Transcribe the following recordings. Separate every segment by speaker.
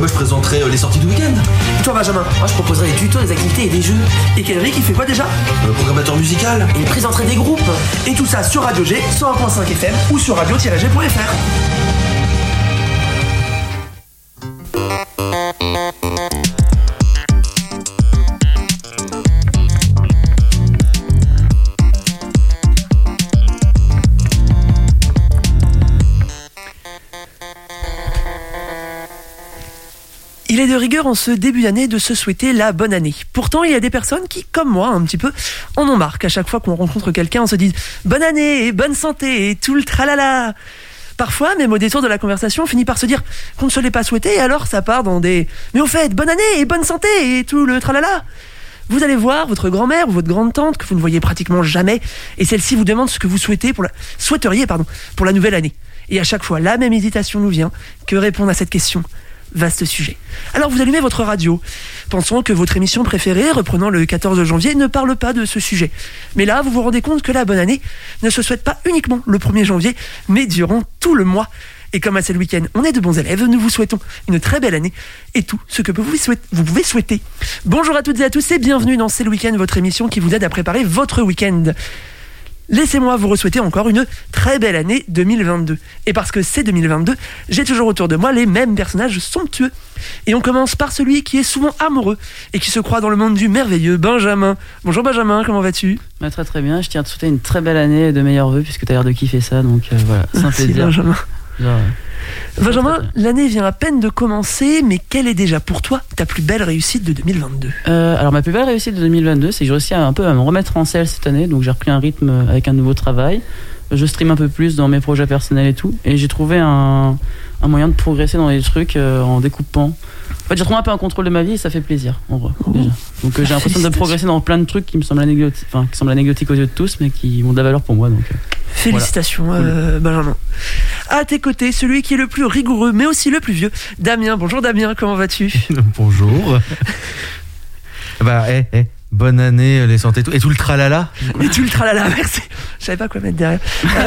Speaker 1: moi je présenterai les sorties du week-end.
Speaker 2: Et toi Benjamin, moi je proposerai des tutos, des activités et des jeux. Et Kendrick il fait quoi déjà?
Speaker 1: Programmateur musical.
Speaker 2: Et il présenterait des groupes. Et tout ça sur Radio G, 101.5 FM ou sur radio-g.fr. Il est de rigueur en ce début d'année de se souhaiter la bonne année. Pourtant, il y a des personnes qui, comme moi, un petit peu, en ont marre qu'à chaque fois qu'on rencontre quelqu'un, on se dise « bonne année et bonne santé et tout le tralala ». Parfois, même au détour de la conversation, on finit par se dire qu'on ne se l'est pas souhaité et alors ça part dans des « mais au fait, bonne année et bonne santé et tout le tralala ». Vous allez voir votre grand-mère ou votre grande-tante que vous ne voyez pratiquement jamais et celle-ci vous demande ce que vous souhaiteriez pour la nouvelle année. Et à chaque fois, la même hésitation nous vient. Que répondre à cette question ? Vaste sujet. Alors vous allumez votre radio, pensant que votre émission préférée, reprenant le 14 janvier, ne parle pas de ce sujet. Mais là, vous vous rendez compte que la bonne année ne se souhaite pas uniquement le 1er janvier, mais durant tout le mois. Et comme à ce week-end, on est de bons élèves, nous vous souhaitons une très belle année et tout ce que vous pouvez souhaiter. Bonjour à toutes et à tous et bienvenue dans C'est le week-end, votre émission qui vous aide à préparer votre week-end. Laissez-moi vous souhaiter encore une très belle année 2022. Et parce que c'est 2022, j'ai toujours autour de moi les mêmes personnages somptueux. Et on commence par celui qui est souvent amoureux et qui se croit dans le monde du merveilleux, Benjamin. Bonjour Benjamin, comment vas-tu ?
Speaker 3: Très très bien, je tiens à te souhaiter une très belle année et de meilleurs vœux puisque tu as l'air de kiffer ça, donc voilà, c'est un plaisir.
Speaker 2: Benjamin. Benjamin, l'année vient à peine de commencer, mais quelle est déjà pour toi ta plus belle réussite de 2022 ?
Speaker 3: Alors ma plus belle réussite de 2022, c'est que j'ai réussi un peu à me remettre en selle cette année, donc j'ai repris un rythme avec un nouveau travail. Je stream un peu plus dans mes projets personnels et tout, et j'ai trouvé un moyen de progresser dans les trucs en découpant. En fait, j'ai trouvé un peu un contrôle de ma vie et ça fait plaisir, en vrai, déjà. Donc j'ai l'impression de progresser dans plein de trucs qui me semblent anecdotiques aux yeux de tous, mais qui ont de la valeur pour moi. Donc,
Speaker 2: félicitations,
Speaker 3: voilà.
Speaker 2: Benjamin. À tes côtés, celui qui est le plus rigoureux, mais aussi le plus vieux, Damien. Bonjour Damien, comment vas-tu ?
Speaker 4: Bonjour. Bonne année, les santé et tout le tralala.
Speaker 2: Et tout le tralala, merci. Je savais pas quoi mettre derrière.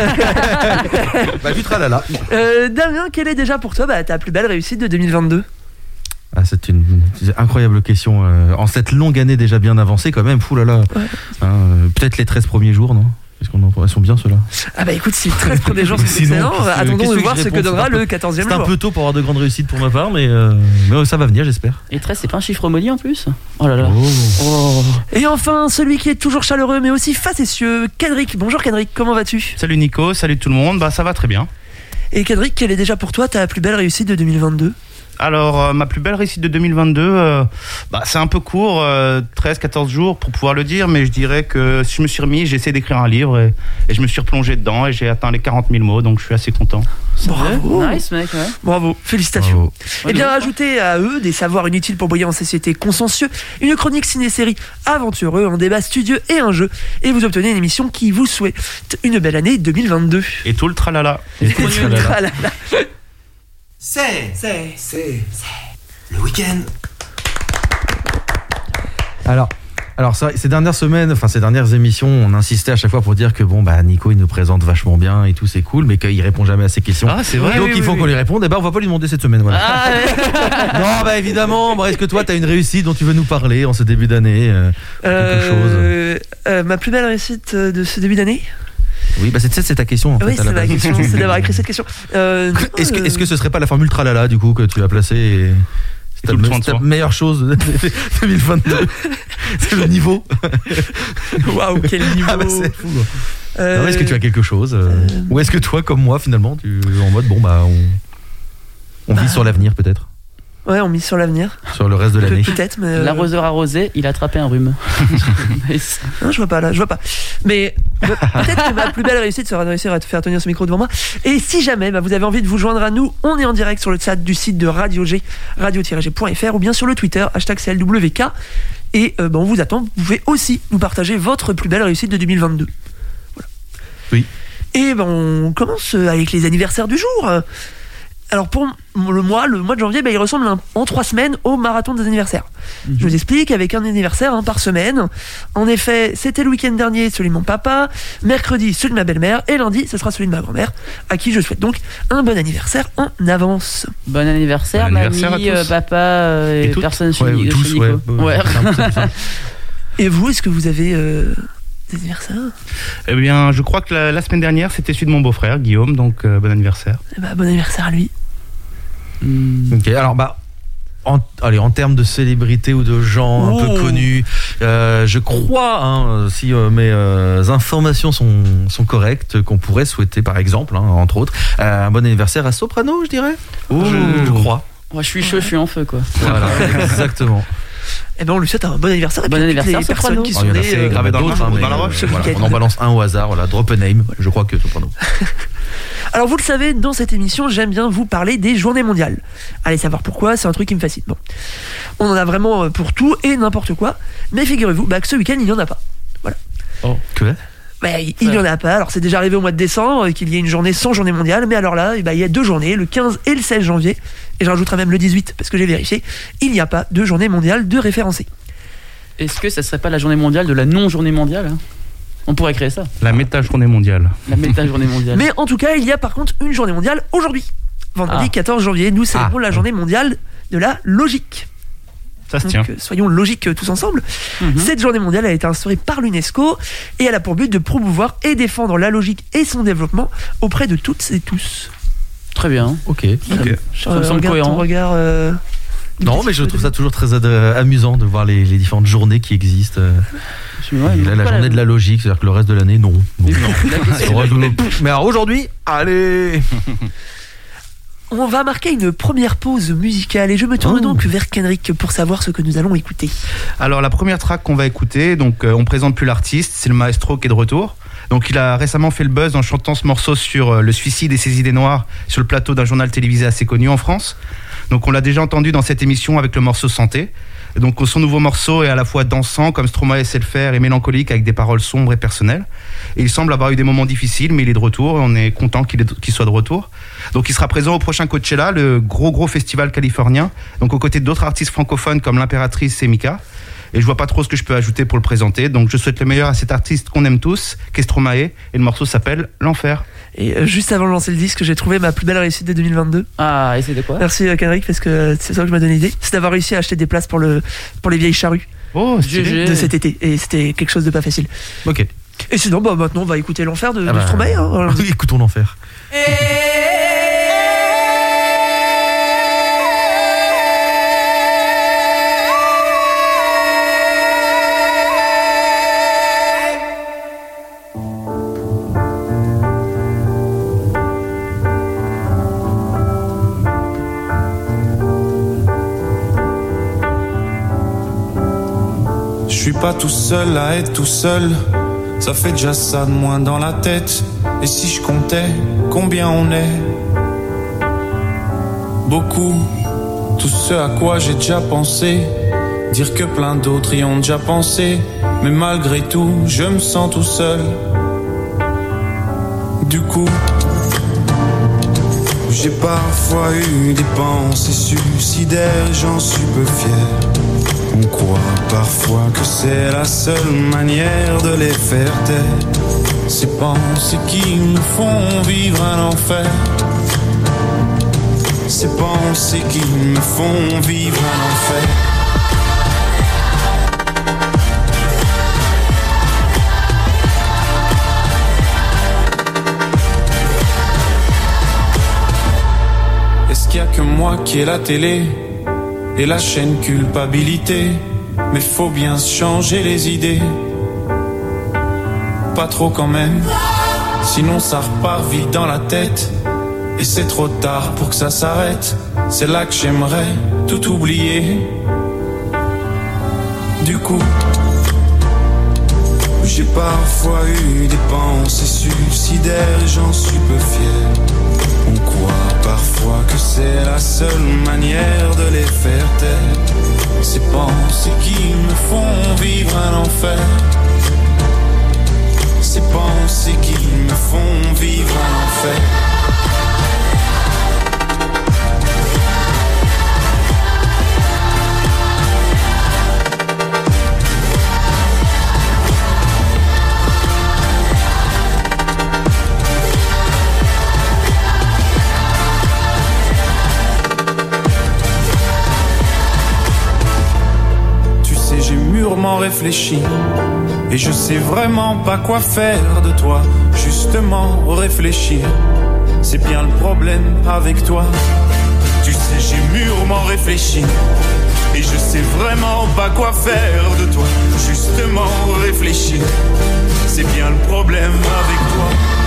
Speaker 4: Du tralala.
Speaker 2: Damien, quelle est déjà pour toi ta plus belle réussite de 2022 ?
Speaker 4: C'est une incroyable question. En cette longue année déjà bien avancée quand même, foulala. Ouais. Peut-être les 13 premiers jours, non ? Elles sont bien ceux-là.
Speaker 2: Écoute, si le 13 premiers jours c'est excellent, attendons de voir ce que donnera le 14e jour.
Speaker 4: C'est un peu tôt pour avoir de grandes réussites pour ma part, mais ça va venir, j'espère.
Speaker 3: Et 13, c'est pas un chiffre maudit en plus ? Oh là là.
Speaker 4: Oh.
Speaker 2: Et enfin, celui qui est toujours chaleureux mais aussi facétieux, Kendrick. Bonjour Kendrick, comment vas-tu ?
Speaker 5: Salut Nico, salut tout le monde, ça va très bien.
Speaker 2: Et Kendrick, quelle est déjà pour toi ta plus belle réussite de 2022 ?
Speaker 5: Alors, ma plus belle réussite de 2022, c'est un peu court, 13-14 jours pour pouvoir le dire, mais je dirais que si je me suis remis, j'ai essayé d'écrire un livre et je me suis replongé dedans et j'ai atteint les 40 000 mots, donc je suis assez content.
Speaker 2: Bravo.
Speaker 3: Nice mec, ouais.
Speaker 2: Bravo, félicitations.
Speaker 4: Bravo.
Speaker 2: Et bien, ajoutez à eux des savoirs inutiles pour briller en société consensueux, une chronique ciné-série aventureux, un débat studieux et un jeu, et vous obtenez une émission qui vous souhaite une belle année 2022.
Speaker 5: Et tout le tralala.
Speaker 2: Et tout le tralala.
Speaker 1: C'est le week-end.
Speaker 4: Alors ça, ces dernières émissions, on insistait à chaque fois pour dire que Nico il nous présente vachement bien et tout, c'est cool, mais qu'il répond jamais à ces questions.
Speaker 5: Ah, c'est vrai.
Speaker 4: Donc il faut qu'on lui réponde. On va pas lui demander cette semaine. Voilà. Non, évidemment. Est-ce que toi, t'as une réussite dont tu veux nous parler en ce début d'année quelque chose.
Speaker 2: Ma plus belle réussite de ce début d'année.
Speaker 4: Oui, c'est ta question.
Speaker 2: Oui, c'est ma question, c'est d'avoir écrit cette question.
Speaker 4: Est-ce que ce serait pas la formule tralala du coup que tu as placée c'est ta meilleure chose de 2022. C'est le niveau.
Speaker 2: Waouh, quel niveau.
Speaker 4: C'est fou. Est-ce que tu as quelque chose ou est-ce que toi, comme moi, finalement, tu es en mode on vit sur l'avenir peut-être?
Speaker 2: Ouais, on mise sur l'avenir.
Speaker 4: Sur le reste de l'année.
Speaker 2: Peut-être, mais.
Speaker 3: L'arroseur arrosé, il a attrapé un rhume.
Speaker 2: Non, je vois pas. Mais peut-être que ma plus belle réussite sera de réussir à te faire tenir ce micro devant moi. Et si jamais vous avez envie de vous joindre à nous, on est en direct sur le chat du site de Radio G, radio-g.fr, ou bien sur le Twitter, #CLWK. Et on vous attend. Vous pouvez aussi nous partager votre plus belle réussite de 2022. Voilà.
Speaker 4: Oui.
Speaker 2: Et on commence avec les anniversaires du jour. Alors pour le mois de janvier, il ressemble en 3 semaines au marathon des anniversaires. Je vous explique, avec un anniversaire par semaine. En effet, c'était le week-end dernier celui de mon papa, mercredi celui de ma belle-mère, et lundi ce sera celui de ma grand-mère, à qui je souhaite donc un bon anniversaire en avance.
Speaker 3: Bon anniversaire, mamie, papa et personne chez Nico. Ouais.
Speaker 2: Et vous, est-ce que vous avez des anniversaires ?
Speaker 5: Eh bien, je crois que la semaine dernière, c'était celui de mon beau-frère, Guillaume, donc bon anniversaire.
Speaker 2: Bon anniversaire à lui.
Speaker 4: Ok, alors en termes de célébrités ou de gens un peu connus, je crois, si mes informations sont correctes, qu'on pourrait souhaiter, par exemple, entre autres, un bon anniversaire à Soprano, je dirais. Je crois.
Speaker 3: Moi, je suis chaud, je suis en feu, quoi.
Speaker 4: Voilà, exactement.
Speaker 2: On lui souhaite un bon anniversaire.
Speaker 3: Bon anniversaire,
Speaker 2: les personnes qui sont nées
Speaker 5: gravé dans la roche.
Speaker 4: On en balance un au hasard, drop a name. Je crois que Soprano.
Speaker 2: Alors vous le savez, dans cette émission, j'aime bien vous parler des journées mondiales. Allez savoir pourquoi, c'est un truc qui me fascine. Bon. On en a vraiment pour tout et n'importe quoi, mais figurez-vous que ce week-end, il n'y en a pas. Voilà.
Speaker 4: Oh, que
Speaker 2: il n'y en a pas. Alors c'est déjà arrivé au mois de décembre qu'il y ait une journée sans journée mondiale, mais alors là, il y a 2 journées, le 15 et le 16 janvier, et je rajouterai même le 18, parce que j'ai vérifié, il n'y a pas de journée mondiale de référencée.
Speaker 3: Est-ce que ça serait pas la journée mondiale de la non-journée mondiale ? On pourrait créer ça.
Speaker 5: La méta-journée mondiale.
Speaker 3: La méta-journée mondiale.
Speaker 2: Mais en tout cas, il y a par contre une journée mondiale aujourd'hui. Vendredi 14 janvier, nous célébrons la journée mondiale de la logique.
Speaker 5: Ça se tient.
Speaker 2: Donc, soyons logiques tous ensemble. Cette journée mondiale a été instaurée par l'UNESCO et elle a pour but de promouvoir et défendre la logique et son développement auprès de toutes et tous.
Speaker 3: Très bien.
Speaker 4: Ok.
Speaker 3: Ça me semble cohérent.
Speaker 2: Ton regard,
Speaker 4: non, mais je trouve ça toujours très amusant de voir les différentes journées qui existent. La journée de la logique, c'est-à-dire que le reste de l'année, non. Mais alors aujourd'hui, allez.
Speaker 2: On va marquer une première pause musicale et je me tourne donc vers Kenrick pour savoir ce que nous allons écouter.
Speaker 5: Alors la première track qu'on va écouter, donc on présente plus l'artiste, c'est le maestro qui est de retour. Donc il a récemment fait le buzz en chantant ce morceau sur le suicide et ses idées noires sur le plateau d'un journal télévisé assez connu en France. Donc on l'a déjà entendu dans cette émission avec le morceau Santé. Donc son nouveau morceau est à la fois dansant comme Stromae sait le faire et mélancolique avec des paroles sombres et personnelles. Et il semble avoir eu des moments difficiles, mais il est de retour et on est content qu'il soit de retour. Donc il sera présent au prochain Coachella, le gros festival californien, donc aux côtés d'autres artistes francophones comme l'Impératrice et Mika. Et je vois pas trop ce que je peux ajouter pour le présenter. Donc je souhaite le meilleur à cet artiste qu'on aime tous, qu'est Stromae, et le morceau s'appelle L'Enfer.
Speaker 2: Et juste avant de lancer le disque, j'ai trouvé ma plus belle réussite de 2022.
Speaker 3: Ah, et c'était quoi ?
Speaker 2: Merci Kenrick, parce que c'est ça que je m'as donné l'idée. C'est d'avoir réussi à acheter des places pour les vieilles charrues de cet été. Et c'était quelque chose de pas facile.
Speaker 4: Ok.
Speaker 2: Et sinon, maintenant on va écouter L'Enfer de Stromae.
Speaker 4: Écoutons L'Enfer.
Speaker 6: Je suis pas tout seul à être tout seul, ça fait déjà ça de moins dans la tête. Et si je comptais combien on est? Beaucoup, tout ce à quoi j'ai déjà pensé, dire que plein d'autres y ont déjà pensé. Mais malgré tout, je me sens tout seul. Du coup, j'ai parfois eu des pensées suicidaires, j'en suis peu fier. On croit parfois que c'est la seule manière de les faire taire. Ces pensées qui nous font vivre un enfer. Ces pensées qui me font vivre un enfer. Est-ce qu'il y a que moi qui ai la télé et la chaîne culpabilité? Mais faut bien se changer les idées. Pas trop quand même, sinon ça repart vite dans la tête. Et c'est trop tard pour que ça s'arrête. C'est là que j'aimerais tout oublier. Du coup, j'ai parfois eu des pensées suicidaires, j'en suis peu fier. On croit parfois que c'est la seule manière de les faire taire. Ces pensées qui me font vivre un enfer. Ces pensées qui me font vivre un enfer. mûrement réfléchi. Et je sais vraiment pas quoi faire de toi. Justement réfléchir, c'est bien le problème avec toi. Tu sais, j'ai mûrement réfléchi. Et je sais vraiment pas quoi faire de toi. Justement réfléchir, c'est bien le problème avec toi.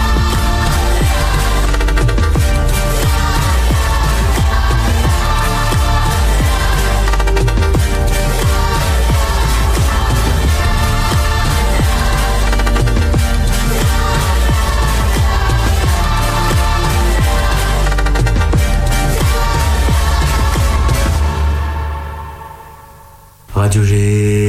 Speaker 1: Radio G.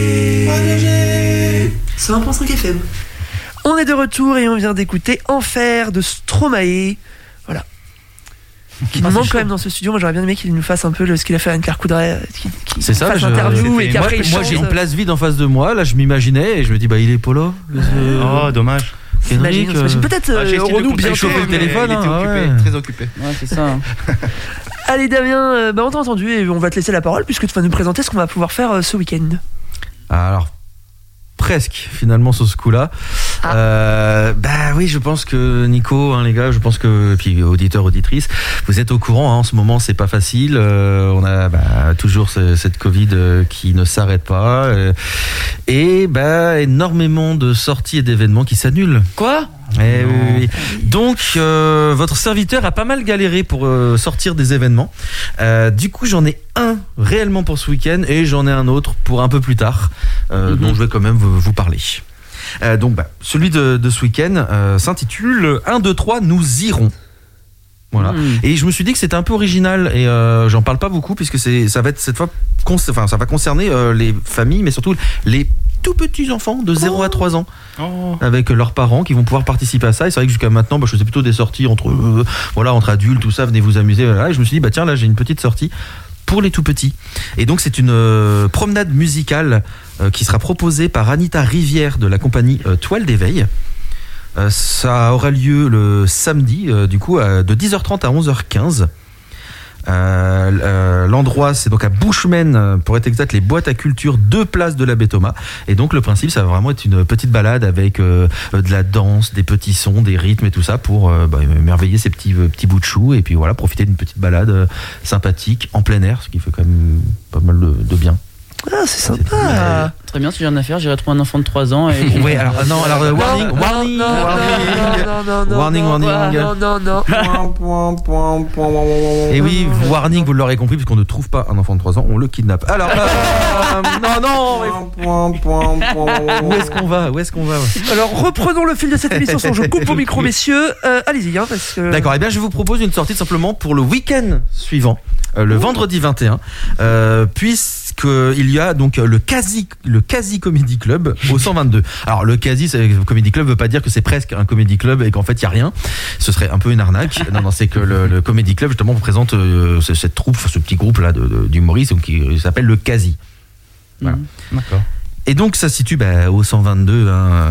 Speaker 2: 101.5 FM. On est de retour et on vient d'écouter Enfer de Stromae. Voilà. Qui nous manque quand même dans ce studio. Moi j'aurais bien aimé qu'il nous fasse un peu ce qu'il a fait à Anne-Claire Coudray.
Speaker 4: C'est ça,
Speaker 2: fasse interview et qu'après il
Speaker 4: moi
Speaker 2: chante.
Speaker 4: j'ai une place vide en face de moi. Là je m'imaginais et je me dis il est polo.
Speaker 5: Oh dommage.
Speaker 2: S'imagine. Peut-être aurons-nous bientôt
Speaker 4: le téléphone.
Speaker 5: Il était occupé, très occupé.
Speaker 3: Ouais, c'est ça.
Speaker 2: Allez Damien, on t'a entendu et on va te laisser la parole puisque tu vas nous présenter ce qu'on va pouvoir faire ce week-end.
Speaker 4: Alors presque finalement sur ce coup-là. Oui, je pense que Nico, les gars, je pense que puis auditeurs, auditrices, vous êtes au courant. En ce moment, c'est pas facile. On a toujours cette Covid qui ne s'arrête pas et énormément de sorties et d'événements qui s'annulent.
Speaker 3: Quoi ?
Speaker 4: Oui. Donc votre serviteur a pas mal galéré pour sortir des événements. Du coup j'en ai un réellement pour ce week-end et j'en ai un autre pour un peu plus tard dont je vais quand même vous parler. Celui de ce week-end s'intitule 1, 2, 3, nous irons. Voilà. Et je me suis dit que c'était un peu original et j'en parle pas beaucoup puisque ça va être cette fois ça va concerner les familles mais surtout les tout petits enfants de 0 à 3 ans avec leurs parents qui vont pouvoir participer à ça. Et c'est vrai que jusqu'à maintenant je faisais plutôt des sorties entre adultes, tout ça, venez vous amuser, voilà. Et je me suis dit tiens, là j'ai une petite sortie pour les tout petits. Et donc c'est une promenade musicale qui sera proposée par Anita Rivière de la compagnie Toile d'éveil. Ça aura lieu le samedi de 10h30 à 11h15. L'endroit c'est donc à Bushman, pour être exact, les boîtes à culture, 2 places de la baie Thomas. Et donc le principe ça va vraiment être une petite balade avec de la danse, des petits sons, des rythmes et tout ça pour merveiller ces petits bouts de chou et puis voilà, profiter d'une petite balade sympathique en plein air, ce qui fait quand même pas mal de bien.
Speaker 2: Ah, c'est sympa.
Speaker 3: Très bien, si j'ai rien à faire, j'irai trouver un enfant de 3 ans et...
Speaker 4: Oui, warning. Et oui, warning, vous l'aurez compris, puisqu'on ne trouve pas un enfant de 3 ans, on le kidnappe. Alors, Où est-ce qu'on va
Speaker 2: Alors, reprenons le fil de cette émission sans je coupe au micro, messieurs. Allez-y, parce que...
Speaker 4: D'accord, je vous propose une sortie simplement pour le week-end suivant, le vendredi 21, puisqu'il y a donc le Quasi Comedy Club au 122. Alors le Quasi Comedy Club veut pas dire que c'est presque un comedy club et qu'en fait il y a rien. Ce serait un peu une arnaque. Non, c'est que le Comedy Club justement vous présente cette troupe, ce petit groupe là d'humoristes qui s'appelle le Quasi. Voilà.
Speaker 5: D'accord.
Speaker 4: Et donc ça se situe au 122,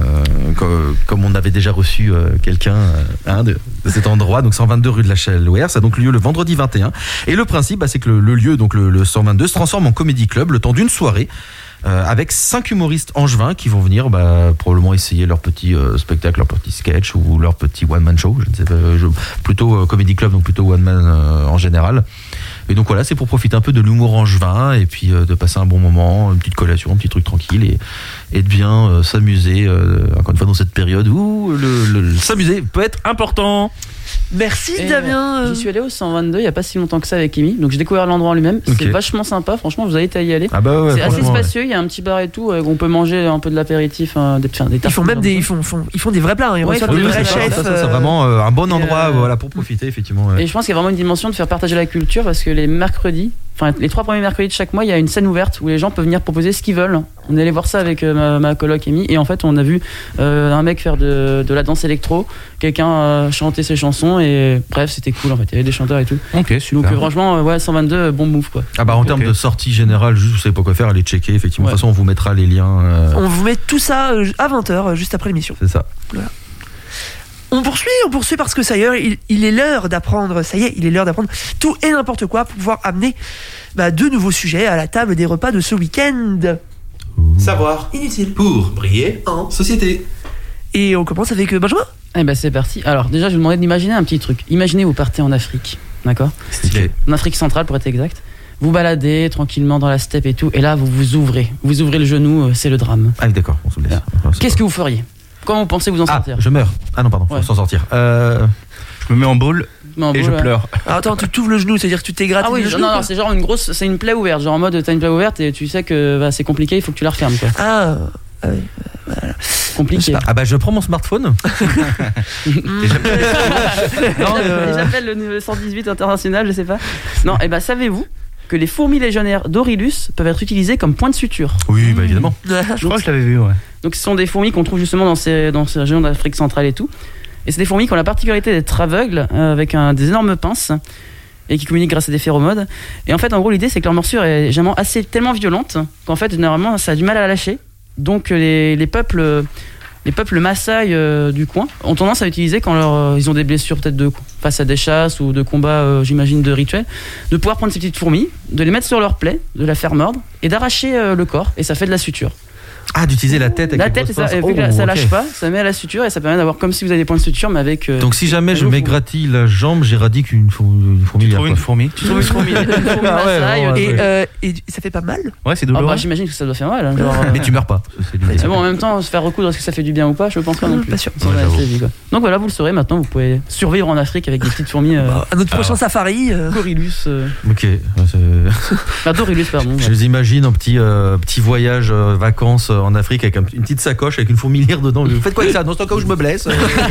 Speaker 4: comme on avait déjà reçu quelqu'un de cet endroit, donc 122 rue de la Chalouère. Ça a donc lieu le vendredi 21. Et le principe, c'est que le lieu, donc le 122, se transforme en comédie club le temps d'une soirée. Avec 5 humoristes angevins qui vont venir probablement essayer leur petit spectacle, leur petit sketch ou leur petit one-man show, je ne sais pas, plutôt comedy club, donc plutôt one-man en général. Et donc voilà, c'est pour profiter un peu de l'humour angevin et puis de passer un bon moment, une petite collation, un petit truc tranquille et de bien s'amuser, encore une fois dans cette période où le s'amuser peut être important.
Speaker 2: Merci Damien.
Speaker 3: J'y suis allé au 122 il n'y a pas si longtemps que ça avec Amy, donc j'ai découvert l'endroit en lui-même. C'est vachement sympa, franchement vous avez à y aller. C'est assez spacieux, il y a un petit bar et tout, on peut manger un peu de l'apéritif, des tartes.
Speaker 2: Ils font même ils font des vrais plats, ils reçoivent des vrais chefs.
Speaker 4: Ça, c'est vraiment un bon endroit pour profiter effectivement.
Speaker 3: Et je pense qu'il y a vraiment une dimension de faire partager la culture parce que les mercredis, les 3 premiers mercredis de chaque mois, il y a une scène ouverte où les gens peuvent venir proposer ce qu'ils veulent. On est allé voir ça avec ma coloc Amy et en fait on a vu un mec faire de la danse électro, quelqu'un chanter ses chansons et bref c'était cool en fait, il y avait des chanteurs et tout.
Speaker 4: Ok, super.
Speaker 3: Donc franchement 122 bon move quoi.
Speaker 4: En termes de sortie générale, juste vous savez pas quoi faire, allez checker effectivement. De toute façon on vous mettra les liens.
Speaker 2: On vous met tout ça à 20h juste après l'émission.
Speaker 4: C'est ça.
Speaker 2: Voilà. On poursuit parce que ça y est, il est l'heure d'apprendre. Ça y est, il est l'heure d'apprendre tout et n'importe quoi pour pouvoir amener de nouveaux sujets à la table des repas de ce week-end.
Speaker 1: Savoir.
Speaker 2: Inutile.
Speaker 1: Pour briller en société.
Speaker 2: Et on commence avec Benjamin.
Speaker 3: Eh ben c'est parti. Alors déjà, je vous demandais d'imaginer un petit truc. Imaginez vous partez en Afrique, d'accord ?
Speaker 4: Stylé.
Speaker 3: En Afrique centrale pour être exact. Vous baladez tranquillement dans la steppe et tout, et là vous ouvrez le genou, c'est le drame.
Speaker 4: Ah oui, d'accord, on se blesse.
Speaker 3: Qu'est-ce que vous feriez ? Comment vous pensez vous en sortir ?
Speaker 4: Je meurs. Ah non, pardon, faut
Speaker 3: Ouais.
Speaker 4: s'en sortir.
Speaker 5: Je me mets en boule et je pleure.
Speaker 2: Alors, attends, tu t'ouvres le genou, c'est-à-dire que tu t'égrattes
Speaker 3: Ah oui,
Speaker 2: le genou.
Speaker 3: non,
Speaker 2: quoi.
Speaker 3: c'est genre c'est une plaie ouverte, genre en mode t'as une plaie ouverte et tu sais que c'est compliqué, il faut que tu la refermes quoi.
Speaker 2: Ah,
Speaker 3: Compliqué.
Speaker 4: Ah bah je prends mon smartphone.
Speaker 3: J'appelle le 118 international, je sais pas. Non, et ben savez-vous que les fourmis légionnaires d'Orilus peuvent être utilisées comme point de suture.
Speaker 4: Oui, bah évidemment.
Speaker 5: Je crois que je l'avais vu, ouais.
Speaker 3: Donc ce sont des fourmis qu'on trouve justement dans ces régions d'Afrique centrale et tout. Et c'est des fourmis qui ont la particularité d'être aveugles avec des énormes pinces et qui communiquent grâce à des phéromones. Et en fait, en gros, l'idée c'est que leur morsure est généralement tellement violente qu'en fait, généralement, ça a du mal à la lâcher. Donc les peuples Maasai du coin ont tendance à utiliser quand ils ont des blessures peut-être face à des chasses ou de combats, j'imagine, de rituels, de pouvoir prendre ces petites fourmis, de les mettre sur leur plaie, de la faire mordre et d'arracher le corps, et ça fait de la suture.
Speaker 4: Ah, d'utiliser la tête avec
Speaker 3: La
Speaker 4: les
Speaker 3: tête,
Speaker 4: grosses
Speaker 3: ça,
Speaker 4: pinces.
Speaker 3: vu que ça
Speaker 4: ok.
Speaker 3: lâche pas, ça met à la suture et ça permet d'avoir comme si vous avez des points de suture, mais avec.
Speaker 4: Donc si jamais je
Speaker 3: avec vos
Speaker 4: m'égratille la jambe, j'éradique une
Speaker 5: Tu
Speaker 4: fourmilière.
Speaker 5: trouves une fourmi.
Speaker 3: Tu trouves une fourmi
Speaker 4: Ah ouais,
Speaker 3: Maasai,
Speaker 4: vraiment,
Speaker 2: et ça fait pas mal.
Speaker 5: Ouais, c'est
Speaker 3: Ah
Speaker 5: douloureux.
Speaker 3: bah, j'imagine que ça doit faire mal. Hein, genre,
Speaker 4: Mais tu meurs pas. C'est l'idée.
Speaker 3: mais bon, en même temps, se faire recoudre, est-ce que ça fait du bien ou pas ? Je pense pas non plus.
Speaker 2: Pas sûr.
Speaker 3: Sans
Speaker 4: Ouais,
Speaker 3: anesthésie, quoi. Donc voilà, vous le saurez maintenant, vous pouvez survivre en Afrique avec des petites fourmis.
Speaker 2: À notre prochain safari.
Speaker 3: Corilus.
Speaker 4: Ok.
Speaker 3: Enfin, Dorilus, pardon.
Speaker 4: Je les imagine en petit voyage vacances en Afrique avec une petite sacoche avec une fourmilière dedans. Vous faites quoi avec ça ? Non, c'est au cas où je me blesse.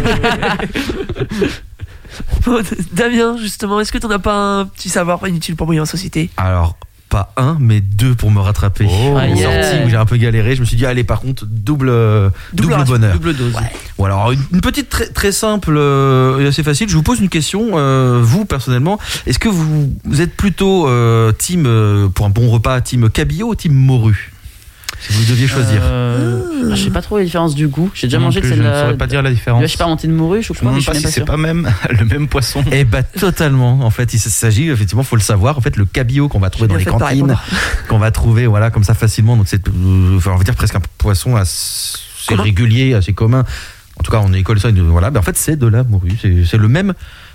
Speaker 2: Damien, justement, est-ce que t'en as pas un petit savoir inutile pour briller en société ?
Speaker 4: Alors, pas un, mais deux pour me rattraper.
Speaker 5: Oh.
Speaker 4: Une
Speaker 3: Yeah.
Speaker 4: sortie où j'ai un peu galéré. Je me suis dit, allez, par contre, double bonheur.
Speaker 3: Double dose.
Speaker 4: Ou alors, une petite très simple et assez facile. Je vous pose une question. Vous, personnellement, est-ce que vous êtes plutôt team, pour un bon repas, team cabillaud ou team morue ? Si vous deviez choisir.
Speaker 3: Je sais pas trop la différence du goût. J'ai déjà
Speaker 5: Non
Speaker 3: mangé de
Speaker 5: plus, je ne saurais
Speaker 3: celle-là.
Speaker 5: pas dire la différence.
Speaker 3: Je sais pas, monté de morue, je
Speaker 5: Je me
Speaker 3: crois, mais
Speaker 5: demande
Speaker 3: je
Speaker 5: pas
Speaker 3: suis
Speaker 5: si
Speaker 3: même
Speaker 5: c'est
Speaker 3: pas
Speaker 5: pas même le même poisson.
Speaker 4: Eh bah totalement. En fait, il s'agit effectivement, faut le savoir. En fait, le cabillaud qu'on va trouver dans les cantines, qu'on va trouver voilà comme ça facilement. Donc c'est, on va dire presque un poisson assez régulier, assez commun. En tout cas, en école ça, voilà. Ben en fait, c'est de la morue. C'est le même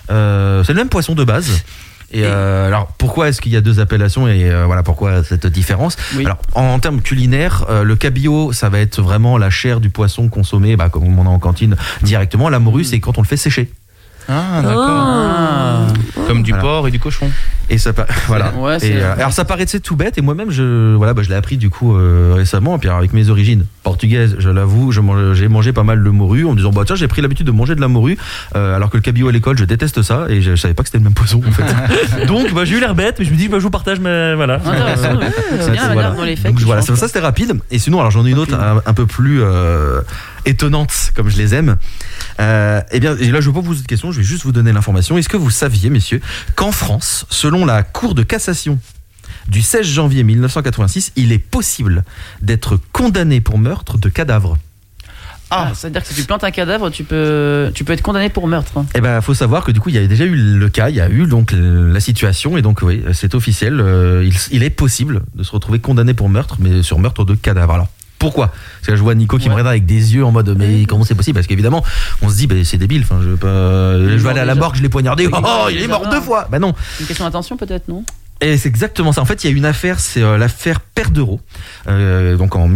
Speaker 4: poisson de base. Et alors pourquoi est-ce qu'il y a deux appellations et voilà pourquoi cette différence.
Speaker 3: Oui.
Speaker 4: Alors en termes culinaires, le cabillaud ça va être vraiment la chair du poisson consommée comme on a en cantine directement. La morue c'est quand on le fait sécher.
Speaker 5: Ah, d'accord. Comme du
Speaker 4: Voilà.
Speaker 5: porc et du cochon.
Speaker 4: Et ça voilà.
Speaker 3: Ouais,
Speaker 4: Et,
Speaker 3: c'est-
Speaker 4: alors ça paraissait tout bête et moi-même je l'ai appris du coup récemment et puis avec mes origines portugaises, je l'avoue, j'ai mangé pas mal de morue en me disant bah tiens, j'ai pris l'habitude de manger de la morue alors que le cabillaud à l'école, je déteste ça et je savais pas que c'était le même poisson en fait. Donc j'ai eu l'air bête mais je me dis je vous partage mais voilà.
Speaker 3: Intéressant, ouais. C'est bien la
Speaker 4: Voilà.
Speaker 3: manière dont les faits.
Speaker 4: Donc
Speaker 3: qui
Speaker 4: voilà,
Speaker 3: changent,
Speaker 4: ça c'était rapide et sinon alors j'en ai une autre un peu plus étonnante comme je les aime. Eh bien et là je vais pas vous poser de questions, je vais juste vous donner l'information. Est-ce que vous saviez messieurs qu'en France, selon la Cour de cassation du 16 janvier 1986, il est possible d'être condamné pour meurtre de cadavre.
Speaker 3: Ah, c'est-à-dire que si tu plantes un cadavre, tu peux être condamné pour meurtre.
Speaker 4: Eh ben, faut savoir que du coup, il y avait déjà eu le cas, il y a eu donc la situation, et donc oui, c'est officiel. Il est possible de se retrouver condamné pour meurtre, mais sur meurtre de cadavre. Alors. Pourquoi ? Parce que là, je vois Nico qui me regarde avec des yeux en mode mais comment c'est possible ? Parce qu'évidemment, on se dit bah, c'est débile. Enfin, je vais aller à la morgue, je l'ai poignardé. Oh, il est mort 2 fois. Bah non.
Speaker 3: Une question d'attention peut-être, non ?
Speaker 4: Et c'est exactement ça. En fait, il y a une affaire, c'est l'affaire Paire d'Euros, donc en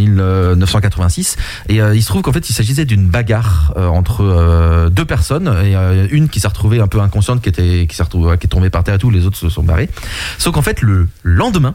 Speaker 4: 1986. Et il se trouve qu'en fait, il s'agissait d'une bagarre entre deux personnes. Et une qui s'est retrouvée un peu inconsciente, qui est tombée par terre et tout. Les autres se sont barrés. Sauf qu'en fait, le lendemain,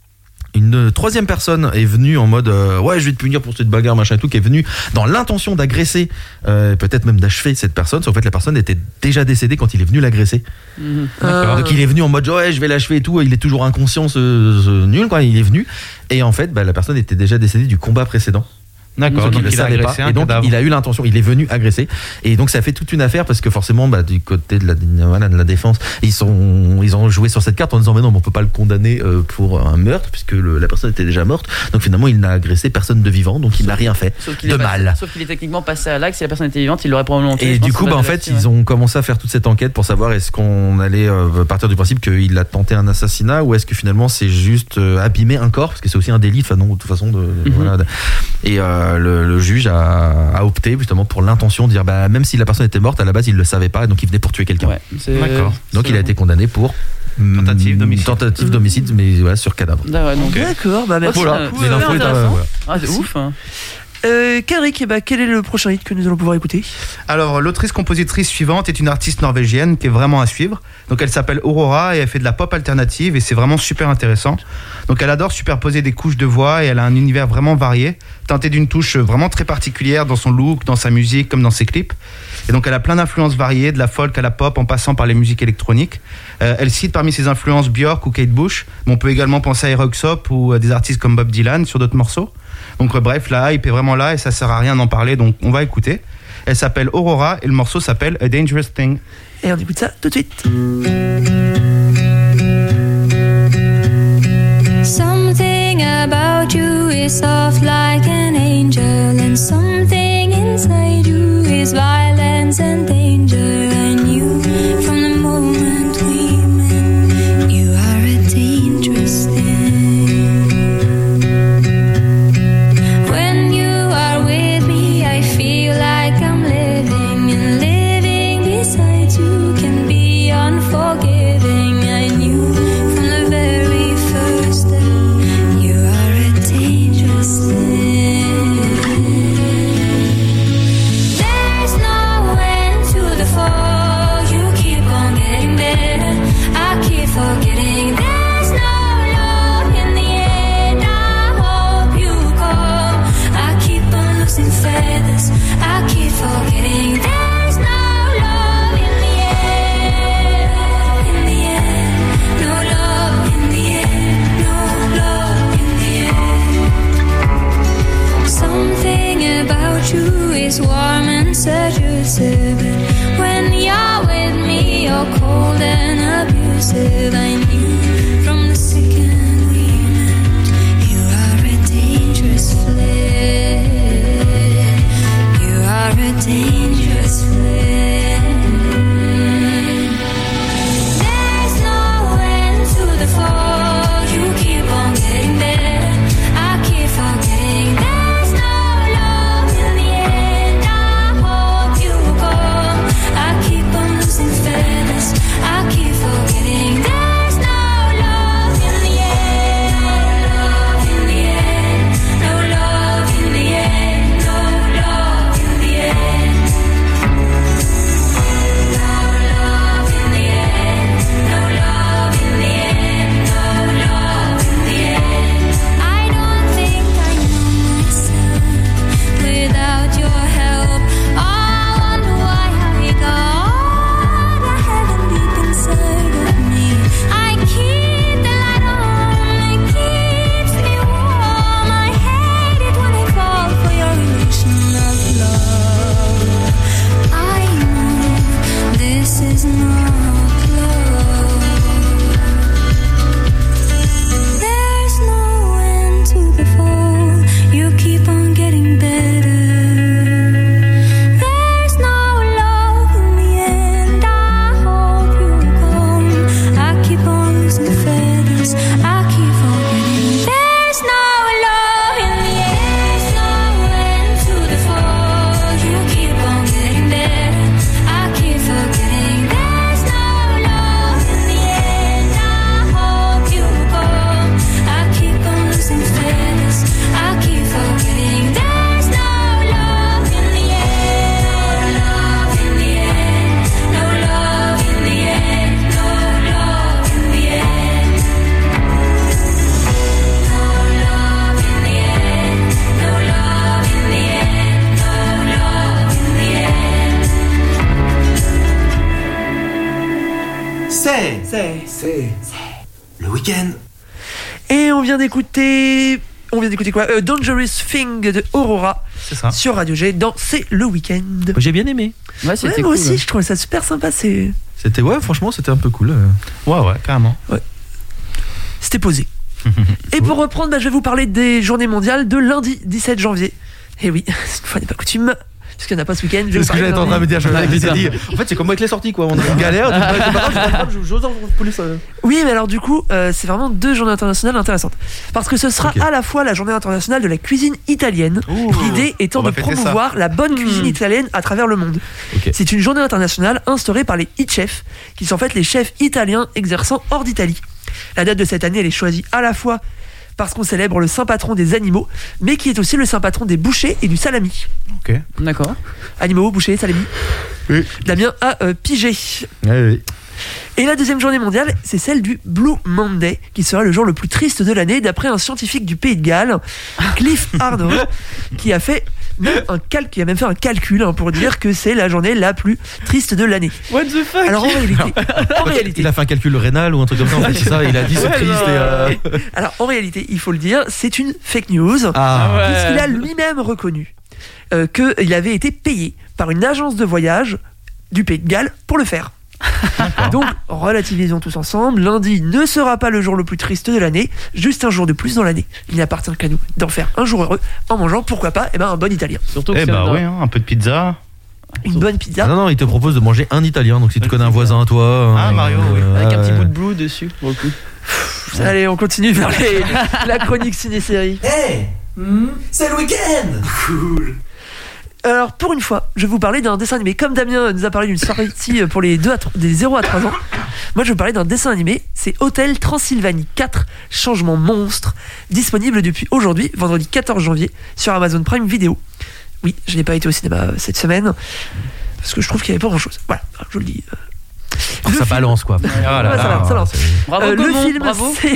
Speaker 4: une troisième personne est venue en mode ouais je vais te punir pour cette bagarre machin et tout, qui est venue dans l'intention d'agresser peut-être même d'achever cette personne, sauf qu'en fait la personne était déjà décédée quand il est venu l'agresser. Donc il est venu en mode ouais je vais l'achever et tout, il est toujours inconscient ce nul quoi, il est venu et en fait bah, la personne était déjà décédée du combat précédent.
Speaker 5: D'accord,
Speaker 4: donc il ne savait pas. Et donc il a eu l'intention, il est venu agresser. Et donc ça fait toute une affaire parce que forcément, du côté de la défense, ils ont joué sur cette carte en disant mais non, mais on peut pas le condamner pour un meurtre puisque la personne était déjà morte. Donc finalement, il n'a agressé personne de vivant, donc il n'a rien fait de mal.
Speaker 3: Sauf qu'il est techniquement passé à l'acte. Si la personne était vivante, il l'aurait probablement tué.
Speaker 4: Et du coup, en fait, ils ont commencé à faire toute cette enquête pour savoir est-ce qu'on allait partir du principe qu'il a tenté un assassinat ou est-ce que finalement c'est juste abîmer un corps parce que c'est aussi un délit de toute façon voilà. Et le juge a opté justement pour l'intention de dire même si la personne était morte à la base il le savait pas donc il venait pour tuer quelqu'un.
Speaker 5: D'accord.
Speaker 4: Donc il a été condamné pour tentative d'homicide mais voilà, sur cadavre.
Speaker 2: D'accord, merci.
Speaker 4: Voilà, mais l'info est
Speaker 3: c'est ouf. Hein.
Speaker 2: Kendrick, quel est le prochain hit que nous allons pouvoir écouter?
Speaker 5: Alors, l'autrice-compositrice suivante est une artiste norvégienne qui est vraiment à suivre. Donc, elle s'appelle Aurora et elle fait de la pop alternative et c'est vraiment super intéressant. Donc, elle adore superposer des couches de voix et elle a un univers vraiment varié, teinté d'une touche vraiment très particulière dans son look, dans sa musique, comme dans ses clips. Et donc, elle a plein d'influences variées, de la folk à la pop en passant par les musiques électroniques. Elle cite parmi ses influences Björk ou Kate Bush, mais on peut également penser à Aerosmith ou des artistes comme Bob Dylan sur d'autres morceaux. Donc bref, la hype est vraiment là et ça sert à rien d'en parler, donc on va écouter. Elle s'appelle Aurora et le morceau s'appelle A Dangerous Thing.
Speaker 2: Et on écoute ça tout de suite.
Speaker 7: Something about you is soft like an angel, and something inside you is violence and danger. I knew from the moment we met, you are a dangerous thing. When you are with me, I feel like I'm living, and living beside you can be unforgiving. I knew from the very first day, you are a dangerous thing. There's no end to the fall, you keep on getting better, I keep forgetting. There's no love in the end, I hope you come. I keep on losing feathers, I keep forgetting. There's no love in the end, in the end. No love in the end, no love in the end. Something about you is warm and seductive, but when you're with me, you're cold and abusive. I knew from the second we met, you are a dangerous flame. You are a dangerous flame. There's no end to the fall, you keep on getting better, I keep forgetting. There's no love in the end, I hope you come. I keep on losing feathers, I keep forgetting. There's no love in the end, no love in the end, no love in the end, no love in the end, no love in the end, no love in the end. I don't think I know myself without your help. I wonder why I got a heaven deep inside of me. I keep the light on, it keeps me warm. I hate it when I fall for your illusion of love. I know this is not love. There's no end to the fall, you keep on getting better. There's no love in the end, I hope you come. I keep on losing feathers, I keep forgetting. There's no love in the end, no end to the fall, you keep on getting better, I keep forgetting. There's no love in the end, I hope you come. I keep on losing feathers, I keep forgetting. There's no love in the end, no love in the end, no love in the end, no love in the end, no love in the end, no love in the end, no love in the end.
Speaker 1: C'est le week-end.
Speaker 2: Et on vient d'écouter On vient d'écouter quoi Dangerous Thing de Aurora
Speaker 5: C'est ça.
Speaker 2: sur Radio G dans C'est le week-end.
Speaker 4: J'ai bien aimé.
Speaker 3: Ouais, c'était
Speaker 2: Moi
Speaker 3: cool.
Speaker 2: aussi, je trouvais ça super sympa.
Speaker 4: C'était franchement, c'était un peu cool.
Speaker 5: Ouais, carrément.
Speaker 2: C'était posé. Et pour reprendre, je vais vous parler des journées mondiales de lundi 17 janvier. Et oui, cette fois n'est pas coutume, parce qu'il n'y en a pas ce week-end.
Speaker 4: C'est ce que j'étais en train de me dire. En fait, c'est comme avec les sorties, quoi. On a une galère. J'ose en plus.
Speaker 2: Oui, mais alors du coup, c'est vraiment 2 journées internationales intéressantes. Parce que ce sera à la fois la journée internationale de la cuisine italienne, l'idée étant
Speaker 5: On
Speaker 2: de
Speaker 5: va fêter
Speaker 2: promouvoir la bonne cuisine italienne à travers le monde. C'est une journée internationale instaurée par les hit chefs, qui sont en fait les chefs italiens exerçant hors d'Italie. La date de cette année, elle est choisie à la fois parce qu'on célèbre le saint patron des animaux, mais qui est aussi le saint patron des bouchers et du salami.
Speaker 5: Ok.
Speaker 3: D'accord.
Speaker 2: Animaux, bouchers, salami.
Speaker 4: Oui.
Speaker 2: Damien a pigé.
Speaker 4: Oui.
Speaker 2: Et la deuxième journée mondiale, c'est celle du Blue Monday, qui sera le jour le plus triste de l'année, d'après un scientifique du Pays de Galles, Cliff Arnold, qui a même fait un calcul pour dire que c'est la journée la plus triste de l'année.
Speaker 3: What the fuck?
Speaker 2: Alors en réalité,
Speaker 4: Il a fait un calcul rénal ou un truc comme ça, en fait, c'est ça. Il a dit c'est triste.
Speaker 2: alors en réalité, il faut le dire, c'est une fake news, puisqu'il a lui-même reconnu qu'il avait été payé par une agence de voyage du Pays de Galles pour le faire. Donc, relativisons tous ensemble. Lundi ne sera pas le jour le plus triste de l'année, juste un jour de plus dans l'année. Il n'appartient qu'à nous d'en faire un jour heureux en mangeant, pourquoi pas, un bon italien.
Speaker 3: Surtout que
Speaker 5: Un peu de pizza.
Speaker 2: Une bonne pizza.
Speaker 4: Non, il te propose de manger un italien. Donc si tu connais un voisin à toi.
Speaker 5: Mario,
Speaker 3: avec un petit bout de blue dessus, pour le coup.
Speaker 2: Allez, on continue vers la chronique ciné-série.
Speaker 1: Hey, c'est le week-end. Cool.
Speaker 2: Alors, pour une fois, je vais vous parler d'un dessin animé. Comme Damien nous a parlé d'une sortie pour des 0 à 3 ans, moi je vais vous parler d'un dessin animé. C'est Hôtel Transylvanie 4, Changement Monstre, disponible depuis aujourd'hui, vendredi 14 janvier, sur Amazon Prime Video. Oui, je n'ai pas été au cinéma cette semaine, parce que je trouve qu'il n'y avait pas grand-chose. Voilà, je le dis.
Speaker 4: Ça balance, quoi.
Speaker 2: Ça balance.
Speaker 3: Bravo,
Speaker 2: le film,
Speaker 3: bravo.
Speaker 2: c'est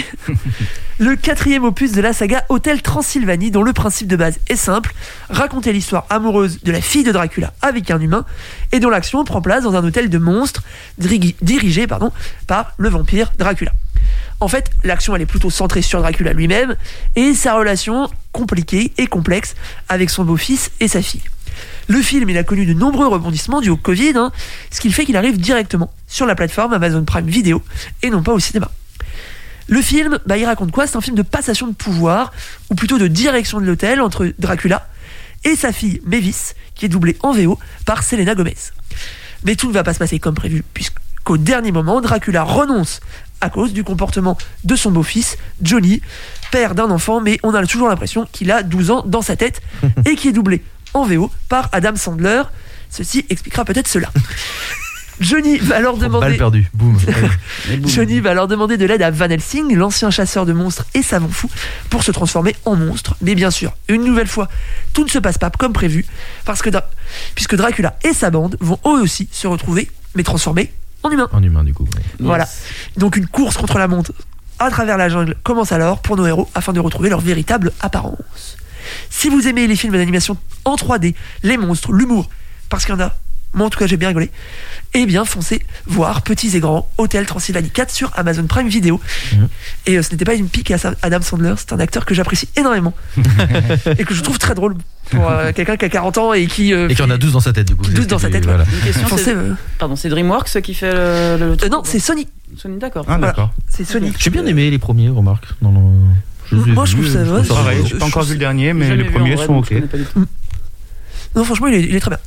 Speaker 2: le 4e opus de la saga Hôtel Transylvanie, dont le principe de base est simple: raconter l'histoire amoureuse de la fille de Dracula avec un humain, et dont l'action prend place dans un hôtel de monstres dirigé par le vampire Dracula. En fait, l'action elle est plutôt centrée sur Dracula lui-même et sa relation compliquée et complexe avec son beau-fils et sa fille. Le film, il a connu de nombreux rebondissements dus au Covid, ce qui fait qu'il arrive directement sur la plateforme Amazon Prime Video et non pas au cinéma. Le film, il raconte quoi? C'est un film de passation de pouvoir, ou plutôt de direction de l'hôtel entre Dracula et sa fille Mavis, qui est doublée en VO par Selena Gomez. Mais tout ne va pas se passer comme prévu, puisqu'au dernier moment, Dracula renonce à cause du comportement de son beau-fils, Johnny, père d'un enfant, mais on a toujours l'impression qu'il a 12 ans dans sa tête, et qui est doublé en VO par Adam Sandler. Ceci expliquera peut-être cela. Johnny va leur demander.
Speaker 4: Balle perdue, boum.
Speaker 2: Johnny va leur demander de l'aide à Van Helsing, l'ancien chasseur de monstres et savant fou, pour se transformer en monstre. Mais bien sûr, une nouvelle fois, tout ne se passe pas comme prévu, puisque Dracula et sa bande vont eux aussi se retrouver, mais transformés en humains.
Speaker 4: En humain, du coup.
Speaker 2: Voilà. Donc une course contre la montre à travers la jungle commence alors pour nos héros afin de retrouver leur véritable apparence. Si vous aimez les films d'animation en 3D, les monstres, l'humour, parce qu'il y en a, moi en tout cas j'ai bien rigolé, eh bien foncez voir Petits et Grands, Hôtel Transylvanie 4 sur Amazon Prime Video. Et ce n'était pas une pique à Adam Sandler, c'est un acteur que j'apprécie énormément et que je trouve très drôle pour quelqu'un qui a 40 ans et qui en
Speaker 4: a 12 dans sa tête, du coup.
Speaker 2: 12 dans sa tête,
Speaker 4: voilà.
Speaker 3: Une question, c'est DreamWorks qui fait le
Speaker 2: non, c'est Sony.
Speaker 3: Sony, d'accord.
Speaker 5: Ah, d'accord.
Speaker 2: C'est Sony.
Speaker 4: J'ai bien aimé les premiers, remarque.
Speaker 2: Moi je trouve ça vrai.
Speaker 5: Pareil, j'ai pas encore vu le dernier, mais les premiers sont ok.
Speaker 2: Non, franchement, il est très bien.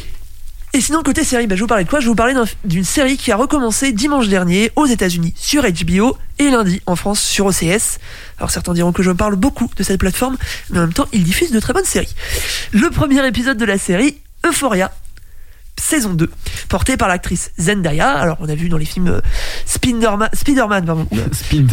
Speaker 2: Et sinon, côté série, je vais vous parler de quoi? Je vais vous parler d'une série qui a recommencé dimanche dernier aux États-Unis sur HBO et lundi en France sur OCS. Alors certains diront que je me parle beaucoup de cette plateforme, mais en même temps, ils diffusent de très bonnes séries. Le premier épisode de la série, Euphoria, saison 2, porté par l'actrice Zendaya. Alors on a vu dans les films Spider-Man de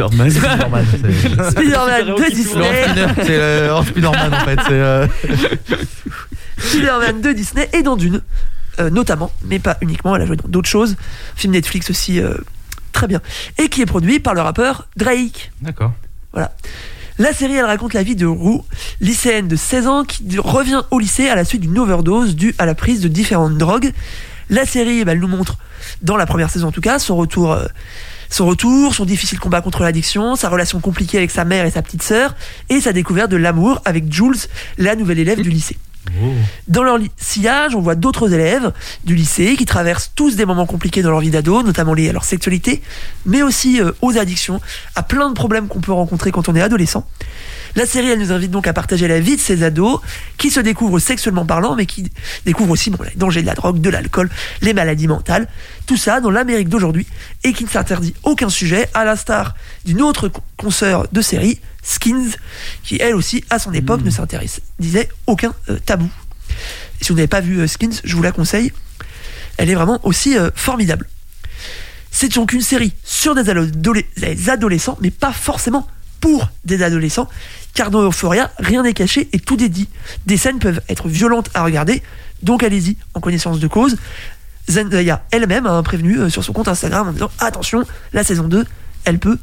Speaker 2: Disney.
Speaker 4: C'est Spider-Man en fait.
Speaker 2: Spider-Man de Disney et dans Dune. Notamment, mais pas uniquement, elle a joué dans d'autres choses. Film Netflix aussi, très bien. Et qui est produit par le rappeur Drake.
Speaker 5: D'accord. Voilà.
Speaker 2: La série, elle raconte la vie de Rue, lycéenne de 16 ans qui revient au lycée à la suite d'une overdose due à la prise de différentes drogues. La série, elle nous montre, dans la première saison en tout cas, son retour Son retour, son difficile combat contre l'addiction, sa relation compliquée avec sa mère et sa petite sœur, et sa découverte de l'amour avec Jules, la nouvelle élève du lycée. Dans leur sillage, on voit d'autres élèves du lycée qui traversent tous des moments compliqués dans leur vie d'ado, notamment liés à leur sexualité, mais aussi aux addictions, à plein de problèmes qu'on peut rencontrer quand on est adolescent. La série, elle nous invite donc à partager la vie de ces ados qui se découvrent sexuellement parlant, mais qui découvrent aussi les dangers de la drogue, de l'alcool, les maladies mentales, tout ça dans l'Amérique d'aujourd'hui, et qui ne s'interdit aucun sujet, à l'instar d'une autre consoeur de série, Skins, qui elle aussi à son époque ne s'interdisait aucun tabou. Et si vous n'avez pas vu Skins, je vous la conseille, elle est vraiment aussi formidable. C'est donc une série sur des adolescents, mais pas forcément pour des adolescents, car dans Euphoria, rien n'est caché et tout est dit. Des scènes peuvent être violentes à regarder, donc allez-y en connaissance de cause. Zendaya elle-même a prévenu sur son compte Instagram en disant attention, la saison 2, elle peut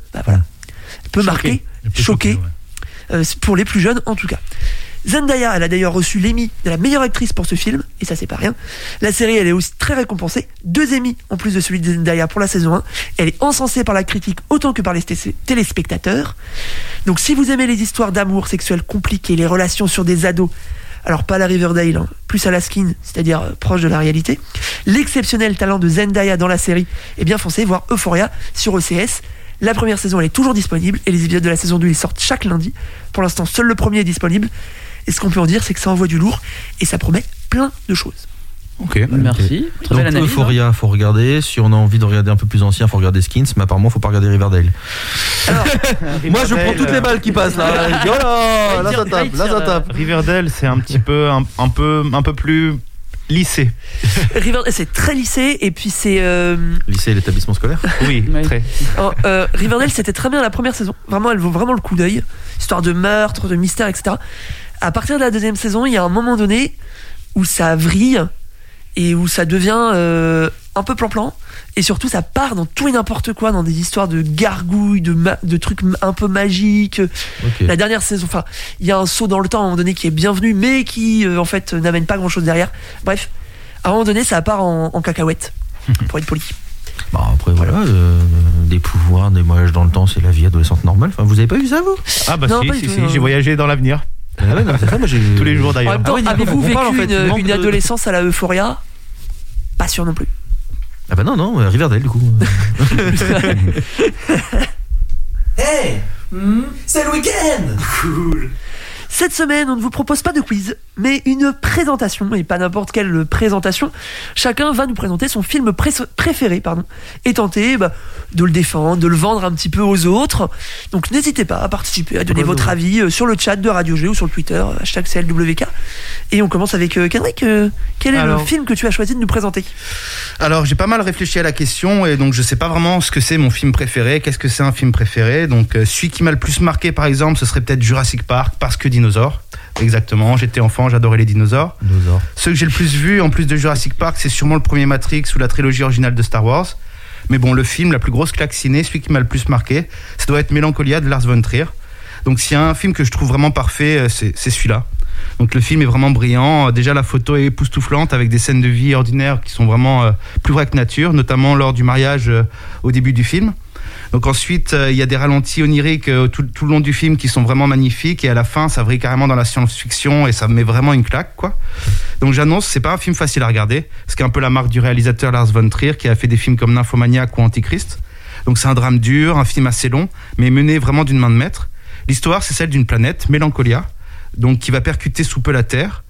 Speaker 2: marquer, choquer, pour les plus jeunes en tout cas. Zendaya, elle a d'ailleurs reçu l'Emmy de la meilleure actrice pour ce film, et ça c'est pas rien. La série, elle est aussi très récompensée, 2 Emmy en plus de celui de Zendaya pour la saison 1. Elle est encensée par la critique autant que par les téléspectateurs. Donc si vous aimez les histoires d'amour sexuel compliquées, les relations sur des ados, alors pas la Riverdale, plus à la Skin, c'est-à-dire proche de la réalité, l'exceptionnel talent de Zendaya dans la série, eh bien foncez voir Euphoria sur OCS. La première saison, elle est toujours disponible, et les épisodes de la saison 2, ils sortent chaque lundi. Pour l'instant, seul le premier est disponible. Et ce qu'on peut en dire, c'est que ça envoie du lourd et ça promet plein de choses.
Speaker 5: Ok,
Speaker 3: merci. Très belle
Speaker 4: donc
Speaker 3: analyse.
Speaker 4: Euphoria, faut regarder. Si on a envie de regarder un peu plus ancien, faut regarder Skins. Mais apparemment, faut pas regarder Riverdale.
Speaker 2: Alors,
Speaker 4: moi, je prends toutes les balles qui passent là. Je dis, oh là, ça tape.
Speaker 5: Riverdale, c'est un petit peu un peu plus lycée.
Speaker 2: Riverdale, c'est très lycée, et puis c'est...
Speaker 4: Lycée et l'établissement scolaire.
Speaker 5: Oui, très.
Speaker 2: Riverdale, c'était très bien la première saison. Vraiment, elle vaut vraiment le coup d'œil. Histoire de meurtre, de mystère, etc. À partir de la deuxième saison, il y a un moment donné où ça vrille et où ça devient un peu plan-plan. Et surtout, ça part dans tout et n'importe quoi, dans des histoires de gargouilles, de trucs un peu magiques. Okay. La dernière saison, enfin, il y a un saut dans le temps à un moment donné qui est bienvenu, mais qui, en fait, n'amène pas grand-chose derrière. Bref, à un moment donné, ça part en cacahuète, pour être poli.
Speaker 4: Bah après, voilà, des pouvoirs, des voyages dans le temps, c'est la vie adolescente normale. Enfin, vous avez pas vu ça, vous?
Speaker 5: Ah bah non, si, j'ai voyagé dans l'avenir.
Speaker 4: Ah ouais, non, c'est ça, moi j'ai...
Speaker 5: Tous les jours d'ailleurs.
Speaker 2: En même temps, avez-vous vécu une adolescence à la Euphoria? Pas sûr non plus.
Speaker 4: Ah bah non, Riverdale du coup.
Speaker 1: Hey, c'est le week-end. Cool.
Speaker 2: Cette semaine, on ne vous propose pas de quiz, mais une présentation, et pas n'importe quelle présentation. Chacun va nous présenter son film préféré, et tenter de le défendre, de le vendre un petit peu aux autres. Donc n'hésitez pas à participer, à donner votre avis sur le chat de Radio G ou sur le Twitter, #CLWK. Et on commence avec Kendrick. Quel est le film que tu as choisi de nous présenter?
Speaker 5: Alors j'ai pas mal réfléchi à la question, et donc je sais pas vraiment ce que c'est mon film préféré. Qu'est-ce que c'est un film préféré? Donc celui qui m'a le plus marqué par exemple, ce serait peut-être Jurassic Park, parce que dinosaures. Exactement, j'étais enfant, j'adorais les dinosaures. Ceux que j'ai le plus vu, en plus de Jurassic Park, c'est sûrement le premier Matrix ou la trilogie originale de Star Wars. Mais bon, le film, la plus grosse claque ciné, celui qui m'a le plus marqué, ça doit être Mélancolia de Lars von Trier. Donc s'il y a un film que je trouve vraiment parfait, c'est celui-là. Donc le film est vraiment brillant. Déjà la photo est époustouflante avec des scènes de vie ordinaires qui sont vraiment plus vraies que nature, notamment lors du mariage au début du film. Donc ensuite, il y a des ralentis oniriques tout le long du film qui sont vraiment magnifiques, et à la fin, ça vrille carrément dans la science-fiction et ça me met vraiment une claque, quoi. Donc j'annonce, c'est pas un film facile à regarder, ce qui est un peu la marque du réalisateur Lars von Trier qui a fait des films comme Nymphomaniac ou Antichrist. Donc c'est un drame dur, un film assez long, mais mené vraiment d'une main de maître. L'histoire, c'est celle d'une planète, Mélancolia, donc qui va percuter sous peu la Terre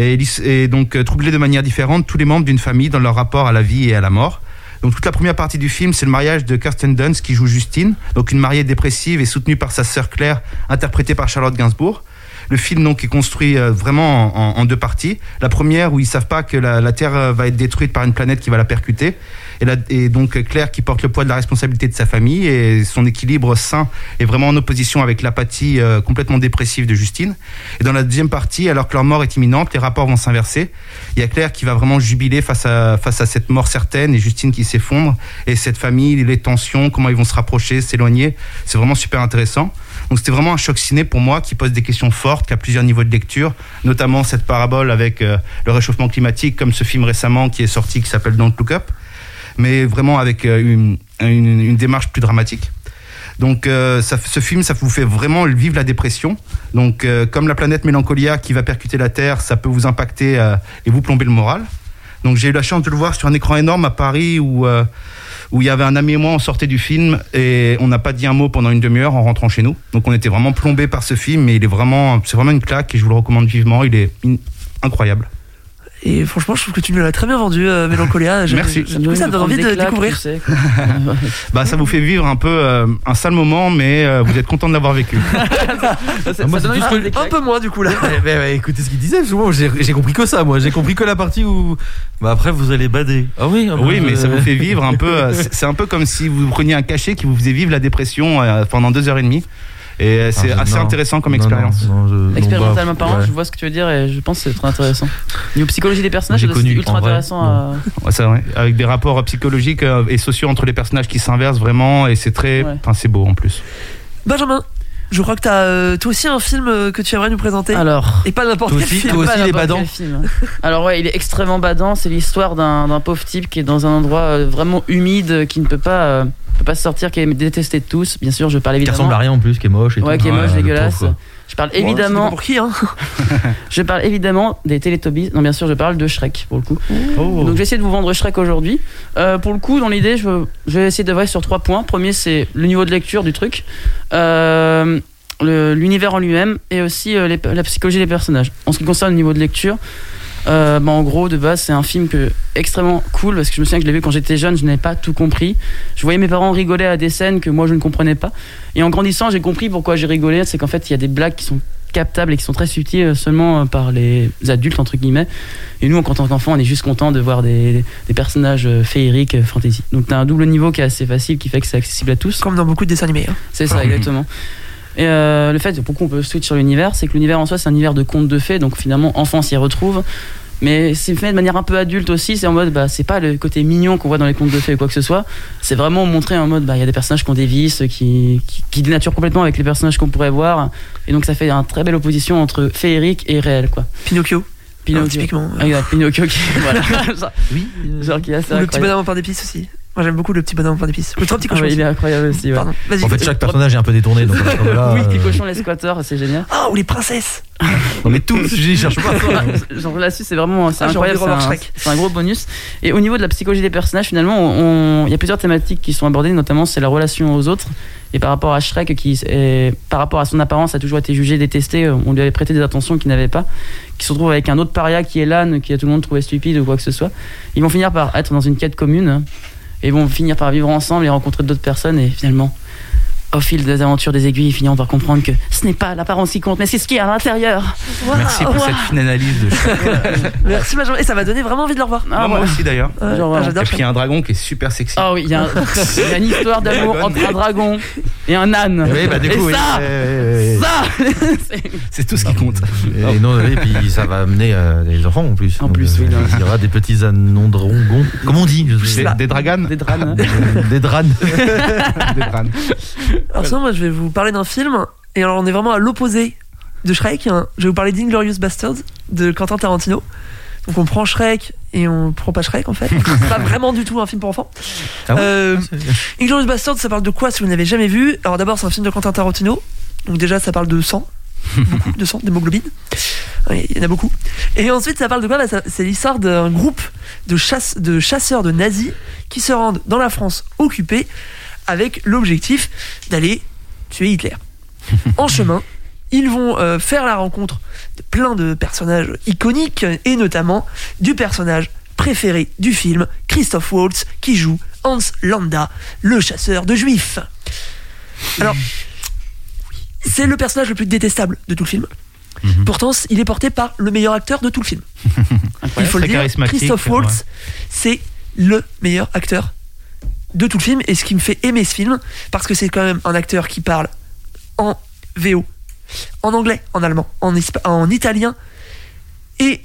Speaker 5: et donc troubler de manière différente tous les membres d'une famille dans leur rapport à la vie et à la mort. Donc toute la première partie du film, c'est le mariage de Kirsten Dunst qui joue Justine, donc une mariée dépressive et soutenue par sa sœur Claire, interprétée par Charlotte Gainsbourg. Le film donc est construit vraiment en 2 parties. La première où ils savent pas que la Terre va être détruite par une planète qui va la percuter. Et donc Claire qui porte le poids de la responsabilité de sa famille, et son équilibre sain est vraiment en opposition avec l'apathie complètement dépressive de Justine. Et dans la deuxième partie, alors que leur mort est imminente, les rapports vont s'inverser. Il y a Claire qui va vraiment jubiler face à cette mort certaine, et Justine qui s'effondre, et cette famille, les tensions, comment ils vont se rapprocher, s'éloigner. C'est vraiment super intéressant. Donc c'était vraiment un choc ciné pour moi qui pose des questions fortes, qui a plusieurs niveaux de lecture, notamment cette parabole avec le réchauffement climatique, comme ce film récemment qui est sorti qui s'appelle Don't Look Up, mais vraiment avec une une démarche plus dramatique. Donc ce film, ça vous fait vraiment vivre la dépression. Donc comme la planète Mélancolia qui va percuter la Terre, ça peut vous impacter et vous plomber le moral. Donc j'ai eu la chance de le voir sur un écran énorme à Paris où il y avait un ami et moi, on sortait du film et on n'a pas dit un mot pendant une demi-heure en rentrant chez nous. Donc on était vraiment plombés par ce film, mais c'est vraiment une claque et je vous le recommande vivement. Il est incroyable.
Speaker 2: Et franchement, je trouve que tu nous l'as très bien vendu, Mélancolia.
Speaker 5: Merci.
Speaker 2: Du coup, ça me donne envie de découvrir.
Speaker 3: Tu sais,
Speaker 5: Ça vous fait vivre un peu un sale moment, mais vous êtes content de l'avoir vécu.
Speaker 4: Moi, c'est tout ce que-
Speaker 2: Un peu moins, du coup, là.
Speaker 4: Mais écoutez ce qu'il disait, souvent, j'ai compris que ça, moi. J'ai compris que la partie où. Bah après, vous allez bader. Ah oui,
Speaker 5: Oui, mais ça vous fait vivre un peu. C'est un peu comme si vous preniez un cachet qui vous faisait vivre la dépression pendant 2h30. Et c'est assez intéressant comme expérience.
Speaker 3: expérimentalement parlant, je vois ce que tu veux dire et je pense que c'est très intéressant. Niveau psychologie des personnages,
Speaker 4: J'ai
Speaker 3: c'est
Speaker 4: connu,
Speaker 3: ultra
Speaker 4: en vrai,
Speaker 3: intéressant.
Speaker 5: Ouais, c'est vrai. Avec des rapports psychologiques et sociaux entre les personnages qui s'inversent vraiment, et c'est très.
Speaker 3: Ouais.
Speaker 5: Enfin, c'est beau en plus.
Speaker 2: Benjamin, je crois que t'as toi aussi un film que tu aimerais nous présenter.
Speaker 3: Alors,
Speaker 2: Et pas n'importe
Speaker 4: Toi
Speaker 2: quel
Speaker 4: aussi,
Speaker 2: film.
Speaker 4: toi aussi,
Speaker 3: pas
Speaker 4: il est
Speaker 3: n'importe
Speaker 4: badant.
Speaker 3: quel film. Alors ouais, il est extrêmement badant. C'est l'histoire d'un pauvre type qui est dans un endroit vraiment humide, qui ne peut pas se sortir, qui est détesté de tous. Bien sûr, je parle
Speaker 4: Qui
Speaker 3: évidemment.
Speaker 4: ressemble à rien en plus, qui est moche et
Speaker 3: Ouais,
Speaker 4: tout.
Speaker 3: qui est moche,
Speaker 4: le
Speaker 3: dégueulasse.
Speaker 4: pauvre, quoi.
Speaker 3: Je parle
Speaker 2: Bon, c'est
Speaker 3: évidemment.
Speaker 2: pas pour qui, hein.
Speaker 3: Je parle évidemment des Teletubbies. Non, bien sûr, je parle de Shrek pour le coup.
Speaker 5: Oh.
Speaker 3: Donc, j'ai essayé de vous vendre Shrek aujourd'hui. Pour le coup, dans l'idée, je vais essayer de voir sur 3 points. Premier, c'est le niveau de lecture du truc, l'univers en lui-même, et aussi la psychologie des personnages. En ce qui concerne le niveau de lecture, en gros, de base, c'est un film extrêmement cool parce que je me souviens que je l'ai vu quand j'étais jeune, je n'avais pas tout compris. Je voyais mes parents rigoler à des scènes que moi je ne comprenais pas. Et en grandissant, j'ai compris pourquoi j'ai rigolé. C'est qu'en fait, il y a des blagues qui sont captables et qui sont très subtiles seulement par les adultes, entre guillemets. Et nous, en tant qu'enfants, on est juste content de voir des personnages féeriques, fantasy. Donc, t'as un double niveau qui est assez facile, qui fait que c'est accessible à tous.
Speaker 2: Comme dans beaucoup de dessins animés. Hein.
Speaker 3: C'est ça, exactement. Et le fait, pourquoi on peut switch sur l'univers, c'est que l'univers en soi, c'est un univers de contes de fées, donc finalement, enfant s'y retrouve. Mais c'est fait de manière un peu adulte aussi, c'est en mode, c'est pas le côté mignon qu'on voit dans les contes de fées ou quoi que ce soit, c'est vraiment montré en mode, il y a des personnages qui ont des vices, qui dénaturent complètement avec les personnages qu'on pourrait voir, et donc ça fait une très belle opposition entre féerique et réel, quoi.
Speaker 2: Pinocchio. Typiquement.
Speaker 3: Ah, exact, Pinocchio qui, voilà.
Speaker 2: Oui.
Speaker 3: Genre qui est assez
Speaker 2: Ou le petit
Speaker 3: incroyable.
Speaker 2: bonhomme en pain d'épices aussi. Moi j'aime beaucoup le petit bonhomme en pain d'épices. Le trois petits
Speaker 3: Ah
Speaker 2: cochons.
Speaker 3: ouais, il est
Speaker 2: aussi.
Speaker 3: incroyable aussi, ouais.
Speaker 2: Pardon. Vas-y.
Speaker 4: En fait, chaque personnage est un peu détourné. Donc, là,
Speaker 3: Oui, petit cochon, les squatteurs, c'est génial.
Speaker 2: Ah, ou les princesses.
Speaker 4: Non, mais tous, j'y cherche pas.
Speaker 3: Genre là-dessus, c'est vraiment
Speaker 2: j'ai
Speaker 3: incroyable,
Speaker 2: envie de revoir Shrek.
Speaker 3: c'est un gros bonus. Et au niveau de la psychologie des personnages, finalement, il y a plusieurs thématiques qui sont abordées, notamment c'est la relation aux autres. Et par rapport à Shrek, par rapport à son apparence, a toujours été jugé, détesté, on lui avait prêté des attentions qu'il n'avait pas, qui se retrouve avec un autre paria qui est l'âne, qui a tout le monde trouvé stupide ou quoi que ce soit. Ils vont finir par être dans une quête commune, et vont finir par vivre ensemble et rencontrer d'autres personnes, et finalement, au fil des aventures des aiguilles, ils finiront par comprendre que ce n'est pas l'apparence qui compte, mais c'est ce qu'il y a à l'intérieur.
Speaker 5: Merci pour cette fine analyse de Shrek.
Speaker 2: Merci Benjamin. Et ça m'a donné vraiment envie de le revoir.
Speaker 5: Moi aussi d'ailleurs.
Speaker 3: Genre,
Speaker 2: J'adore.
Speaker 5: Et puis il y a un dragon qui est super sexy.
Speaker 3: Ah oui, il y a une histoire d'amour entre un dragon et un âne.
Speaker 4: Oui, bah, du coup,
Speaker 3: et ça,
Speaker 5: C'est tout ce qui compte.
Speaker 4: Et, non, et puis ça va amener des enfants en plus.
Speaker 3: En plus, oui,
Speaker 4: Il y aura des petits anons dragons. Comment on dit
Speaker 5: Des draganes.
Speaker 3: des dranes.
Speaker 4: Des dranes.
Speaker 5: Des dranes.
Speaker 2: Alors sinon, moi je vais vous parler d'un film. Et alors on est vraiment à l'opposé de Shrek. Hein. Je vais vous parler d'Inglorious Bastards de Quentin Tarantino. Donc on prend Shrek et on prend pas Shrek en fait. C'est pas vraiment du tout un film pour enfants.
Speaker 4: Ah ouais
Speaker 2: Inglorious Bastards, ça parle de quoi si vous n'avez jamais vu? Alors d'abord c'est un film de Quentin Tarantino. Donc déjà ça parle de sang. Beaucoup de sang, d'hémoglobine. Oui, il y en a beaucoup. Et ensuite ça parle de quoi? C'est l'histoire d'un groupe de chasseurs de nazis qui se rendent dans la France occupée avec l'objectif d'aller tuer Hitler. En chemin, ils vont faire la rencontre de plein de personnages iconiques et notamment du personnage préféré du film, Christoph Waltz, qui joue Hans Landa, le chasseur de juifs. Alors, c'est le personnage le plus détestable de tout le film. Pourtant, il est porté par le meilleur acteur de tout le film. Il faut le
Speaker 5: Très
Speaker 2: dire,
Speaker 5: charismatique,
Speaker 2: Christoph Waltz, c'est le meilleur acteur de tout le film, et ce qui me fait aimer ce film, parce que c'est quand même un acteur qui parle en VO, en anglais, en allemand, en italien et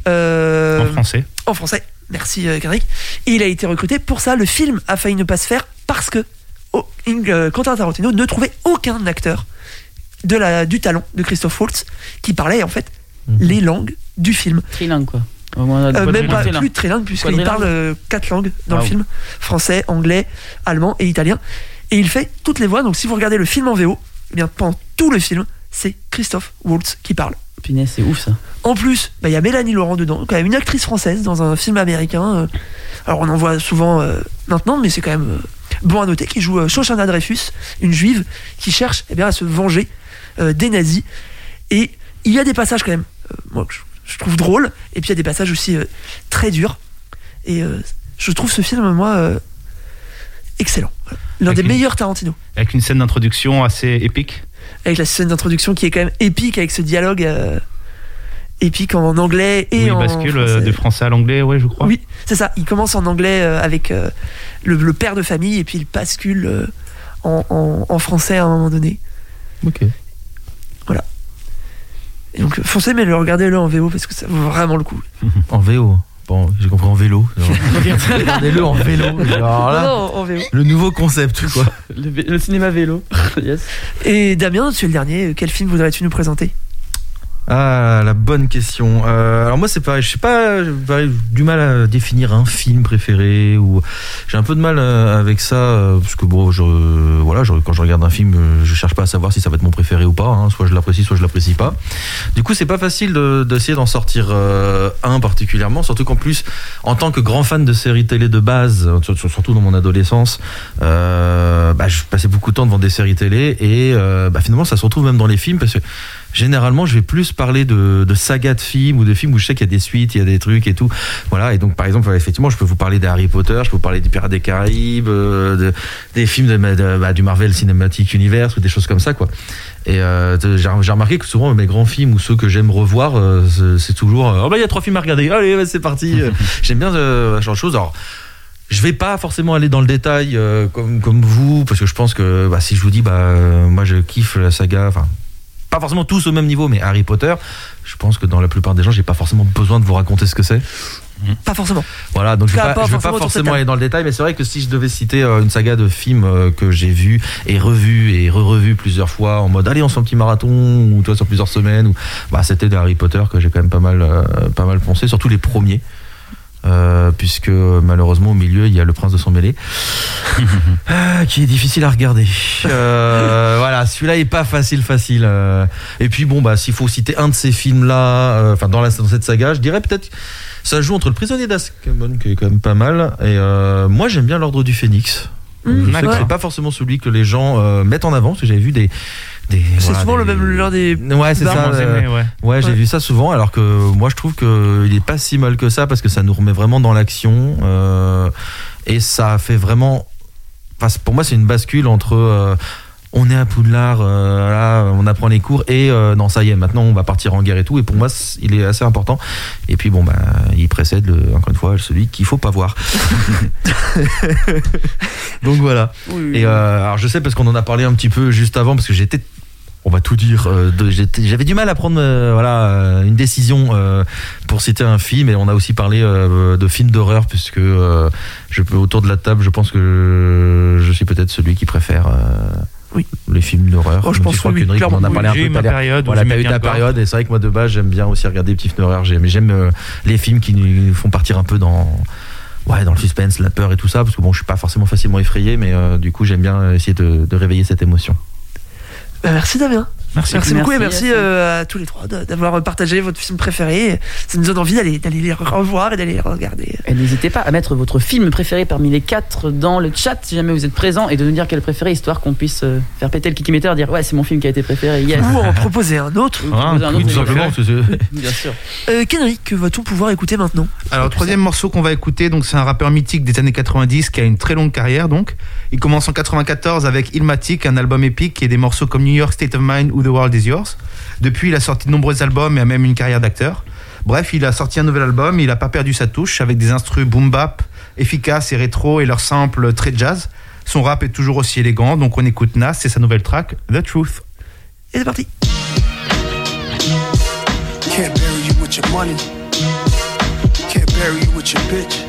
Speaker 5: En français.
Speaker 2: Merci Kendrick. Et il a été recruté pour ça. Le film a failli ne pas se faire parce que Quentin Tarantino ne trouvait aucun acteur du talent de Christoph Waltz qui parlait en fait les langues du film.
Speaker 3: Trilingue, quoi.
Speaker 2: Même pas plus de trilingue, puisqu'il parle 4 langues dans le film: français, anglais, allemand et italien. Et il fait toutes les voix. Donc si vous regardez le film en VO, eh bien pendant tout le film, c'est Christophe Waltz qui parle.
Speaker 3: Punaise, c'est ouf ça.
Speaker 2: En plus, il y a Mélanie Laurent dedans, quand même une actrice française dans un film américain. Alors on en voit souvent maintenant, mais c'est quand même bon à noter, qui joue Shoshana Dreyfus, une juive qui cherche à se venger des nazis. Et il y a des passages quand même, moi, que je trouve drôles, et puis il y a des passages aussi très durs. Et je trouve ce film, moi, excellent. L'un des meilleurs Tarantino.
Speaker 5: Avec une scène d'introduction assez épique.
Speaker 2: Avec la scène d'introduction qui est quand même épique, avec ce dialogue épique en anglais et en français.
Speaker 5: Il bascule de français à l'anglais, je crois.
Speaker 2: Oui, c'est ça. Il commence en anglais avec le père de famille, et puis il bascule en français à un moment donné.
Speaker 4: Ok.
Speaker 2: Voilà. Et donc foncez, mais regardez-le en VO parce que ça vaut vraiment le coup.
Speaker 4: En VO. Bon, j'ai compris en vélo. Regardez-le en vélo. Alors là,
Speaker 2: non, en VO.
Speaker 4: Le nouveau concept, quoi.
Speaker 3: Le cinéma vélo. Yes.
Speaker 2: Et Damien, tu es le dernier. Quel film voudrais-tu nous présenter ?
Speaker 4: Ah, la bonne question. Alors moi c'est pareil, je sais pas, j'ai du mal à définir un film préféré, ou j'ai un peu de mal avec ça parce que bon, quand je regarde un film, je cherche pas à savoir si ça va être mon préféré ou pas. Hein. Soit je l'apprécie, soit je l'apprécie pas. Du coup, c'est pas facile d'essayer d'en sortir un particulièrement, surtout qu'en plus, en tant que grand fan de séries télé de base, surtout dans mon adolescence, je passais beaucoup de temps devant des séries télé et finalement ça se retrouve même dans les films parce que généralement, je vais plus parler de sagas de films ou de films où je sais qu'il y a des suites, il y a des trucs et tout. Voilà. Et donc, par exemple, effectivement, je peux vous parler des Harry Potter, je peux vous parler des Pirates des Caraïbes, des films du Marvel Cinematic Universe ou des choses comme ça, quoi. Et j'ai remarqué que souvent mes grands films ou ceux que j'aime revoir, c'est toujours il y a 3 films à regarder. Allez, c'est parti. J'aime bien ce genre de choses. Alors, je vais pas forcément aller dans le détail comme vous, parce que je pense que si je vous dis moi je kiffe la saga, enfin pas forcément tous au même niveau, mais Harry Potter, je pense que dans la plupart des gens, j'ai pas forcément besoin de vous raconter ce que c'est.
Speaker 2: Pas forcément.
Speaker 4: Voilà, donc je vais pas forcément aller dans le détail, mais c'est vrai que si je devais citer une saga de films que j'ai vu et revu et re-revu plusieurs fois en mode allez on se fait un petit marathon ou sur plusieurs semaines, ou c'était des Harry Potter que j'ai quand même pas mal poncé, surtout les premiers. Puisque malheureusement au milieu il y a le prince de sang mêlé qui est difficile à regarder. Voilà, celui-là est pas facile. Et puis s'il faut citer un de ces films là, dans cette saga, je dirais peut-être ça joue entre le prisonnier d'Azkaban qui est quand même pas mal, et moi j'aime bien l'ordre du Phénix. Je sais que c'est pas forcément celui que les gens mettent en avant, parce que j'avais vu c'est souvent l'un des c'est ça, j'ai vu ça souvent, alors que moi je trouve qu'il est pas si mal que ça, parce que ça nous remet vraiment dans l'action, et ça fait vraiment, pour moi c'est une bascule entre on est à Poudlard, on apprend les cours, et non ça y est, maintenant on va partir en guerre et tout, et pour moi il est assez important, et puis il précède encore une fois celui qu'il faut pas voir. Donc voilà. Oui. Et alors je sais, parce qu'on en a parlé un petit peu juste avant, parce que on va tout dire, j'avais du mal à prendre une décision pour citer un film, et on a aussi parlé de films d'horreur, puisque autour de la table je pense que je suis peut-être celui qui préfère les films d'horreur.
Speaker 2: Je pense que
Speaker 4: clairement, on en a parlé un peu tout à l'heure. Voilà, t'as eu ta période, et c'est vrai que moi de base j'aime bien aussi regarder les petits films d'horreur, j'aime les films qui nous font partir un peu dans le suspense, la peur et tout ça, parce que je suis pas forcément facilement effrayé, mais du coup j'aime bien essayer de réveiller cette émotion.
Speaker 2: Merci Damien. Merci beaucoup, et merci à tous les trois d'avoir partagé votre film préféré. Ça nous donne envie d'aller les revoir et d'aller les regarder.
Speaker 3: Et n'hésitez pas à mettre votre film préféré parmi les 4 dans le chat si jamais vous êtes présent, et de nous dire quel préféré, histoire qu'on puisse faire péter le kikimeter, dire c'est mon film qui a été préféré. Yes.
Speaker 2: Ou en proposer un autre.
Speaker 4: Tout simplement.
Speaker 3: Bien sûr.
Speaker 2: Kenry, que va-t-on pouvoir écouter maintenant ?
Speaker 5: Alors, le troisième morceau qu'on va écouter, donc c'est un rappeur mythique des années 90 qui a une très longue carrière. Donc, il commence en 94 avec Illmatic, un album épique, et des morceaux comme New York State of Mind ou The World Is Yours. Depuis, il a sorti de nombreux albums et a même une carrière d'acteur. Bref, il a sorti un nouvel album, il a pas perdu sa touche, avec des instrus boom bap efficaces et rétro, et leurs samples très jazz. Son rap est toujours aussi élégant, donc on écoute Nas et sa nouvelle track The Truth.
Speaker 2: Et c'est parti.
Speaker 8: Can't bury you with your money. Can't bury you with your bitch.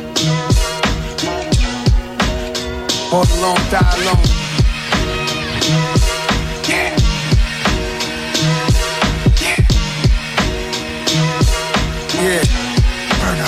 Speaker 8: All alone, die alone. Yeah. Yeah. Burn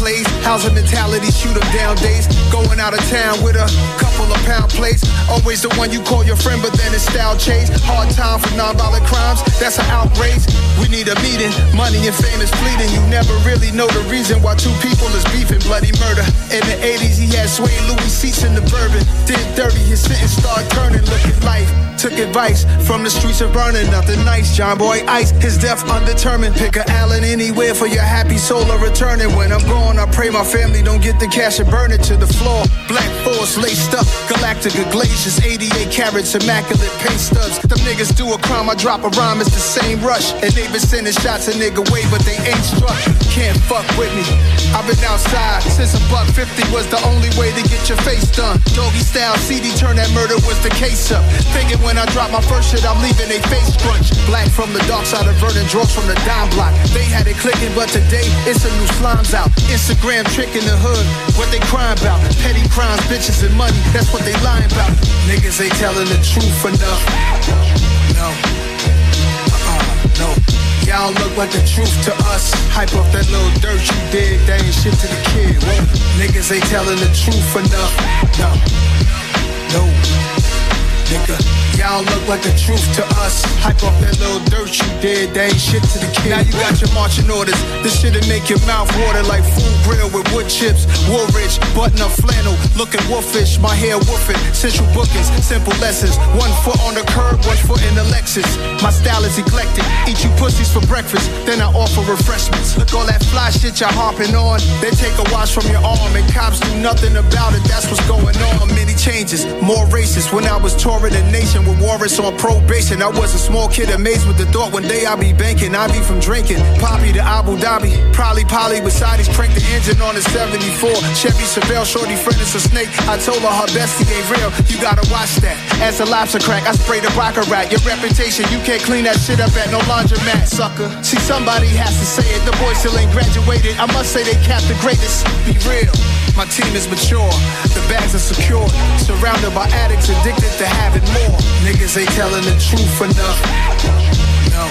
Speaker 8: plays. How's the mentality, shoot 'em down days. Going out of town with a couple of pound plates. Always the one you call your friend, but then it's style chase. Hard time for non-violent crimes, that's an outrage. We need a meeting, money and fame is fleeting. You never really know the reason why two people is beefing. Bloody murder. In the 80s, he had Sway Louis seats in the bourbon. Did 30, his sentence started turning. Look at life, took advice from the streets of burning. Nothing nice, John Boy Ice, his death undetermined. Pick a Allen anywhere for your happy soul of returning. When I'm gone, I pray my family don't get the cash and burn it to the floor. Black Force laced up, Galactica glaciers, 88 carats, immaculate paint stubs. Them niggas do a crime, I drop a rhyme, it's the same rush. And they been sending shots a nigga way, but they ain't struck. Can't fuck with me. I've been outside since $1.50 was the only way to get your face done. Doggy style CD, turn that murder was the case up. Thinking when I drop my first shit, I'm leaving they face crunch. Black from the dark side of Vernon, drugs from the dime block. They had it clicking, but today it's a new slimes out. Instagram trick in the hood, what they crying about? Petty crimes, bitches and money, that's what they lying about. Niggas ain't telling the truth enough. No. No. Y'all look like the truth to us. Hype up that little dirt you did, that ain't shit to the kid. Whoa. Niggas ain't telling the truth enough. No. No. Nigga, y'all look like the truth to us. Hype up that little dirt you did, that ain't shit to the kid. Now you got your marching orders. This shit'll make your mouth water like food grill with wood chips. Woolrich, button up flannel, looking wolfish, my hair woofing. Central bookings, simple lessons. 1 foot on the curb, 1 foot in the Lexus. My style is eclectic. Eat you pussies for breakfast, then I offer refreshments. Look all that fly shit y'all harping on. They take a wash from your arm and cops do nothing about it. That's what's going on. Many changes, more racist. When I was touring the nation with warrants on probation, I was a small kid amazed with the thought one day I'll be banking. I be from drinking Poppy to Abu Dhabi. Probably Polly beside he's cranked the engine on the 74 Chevy Chevelle. Shorty friend is a snake. I told her her bestie ain't real. You gotta watch that. As a lobster crack, I sprayed a rocker rat. Your reputation, you can't clean that shit up at no laundromat, sucker. See, somebody has to say it. The boys still ain't graduated. I must say they capped the greatest. Be real. My team is mature. The bags are secure. Surrounded by addicts addicted to having more. Niggas ain't telling the truth enough. No.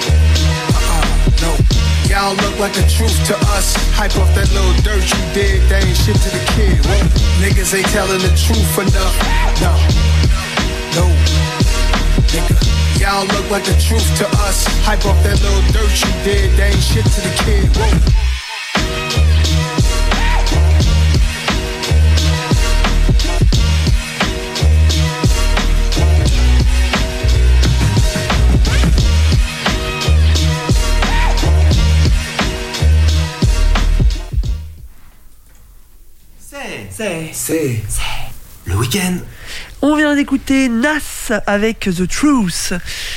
Speaker 8: No. Y'all look like the truth to us. Hype up that little dirt you did, that ain't shit to the kid. Whoa. Niggas ain't telling the truth enough. No. No. Nigga. Y'all look like the truth to us. Hype up that little dirt you did, that ain't shit to the kid. Whoa.
Speaker 1: C'est le week-end.
Speaker 2: On vient d'écouter Nas avec The Truth.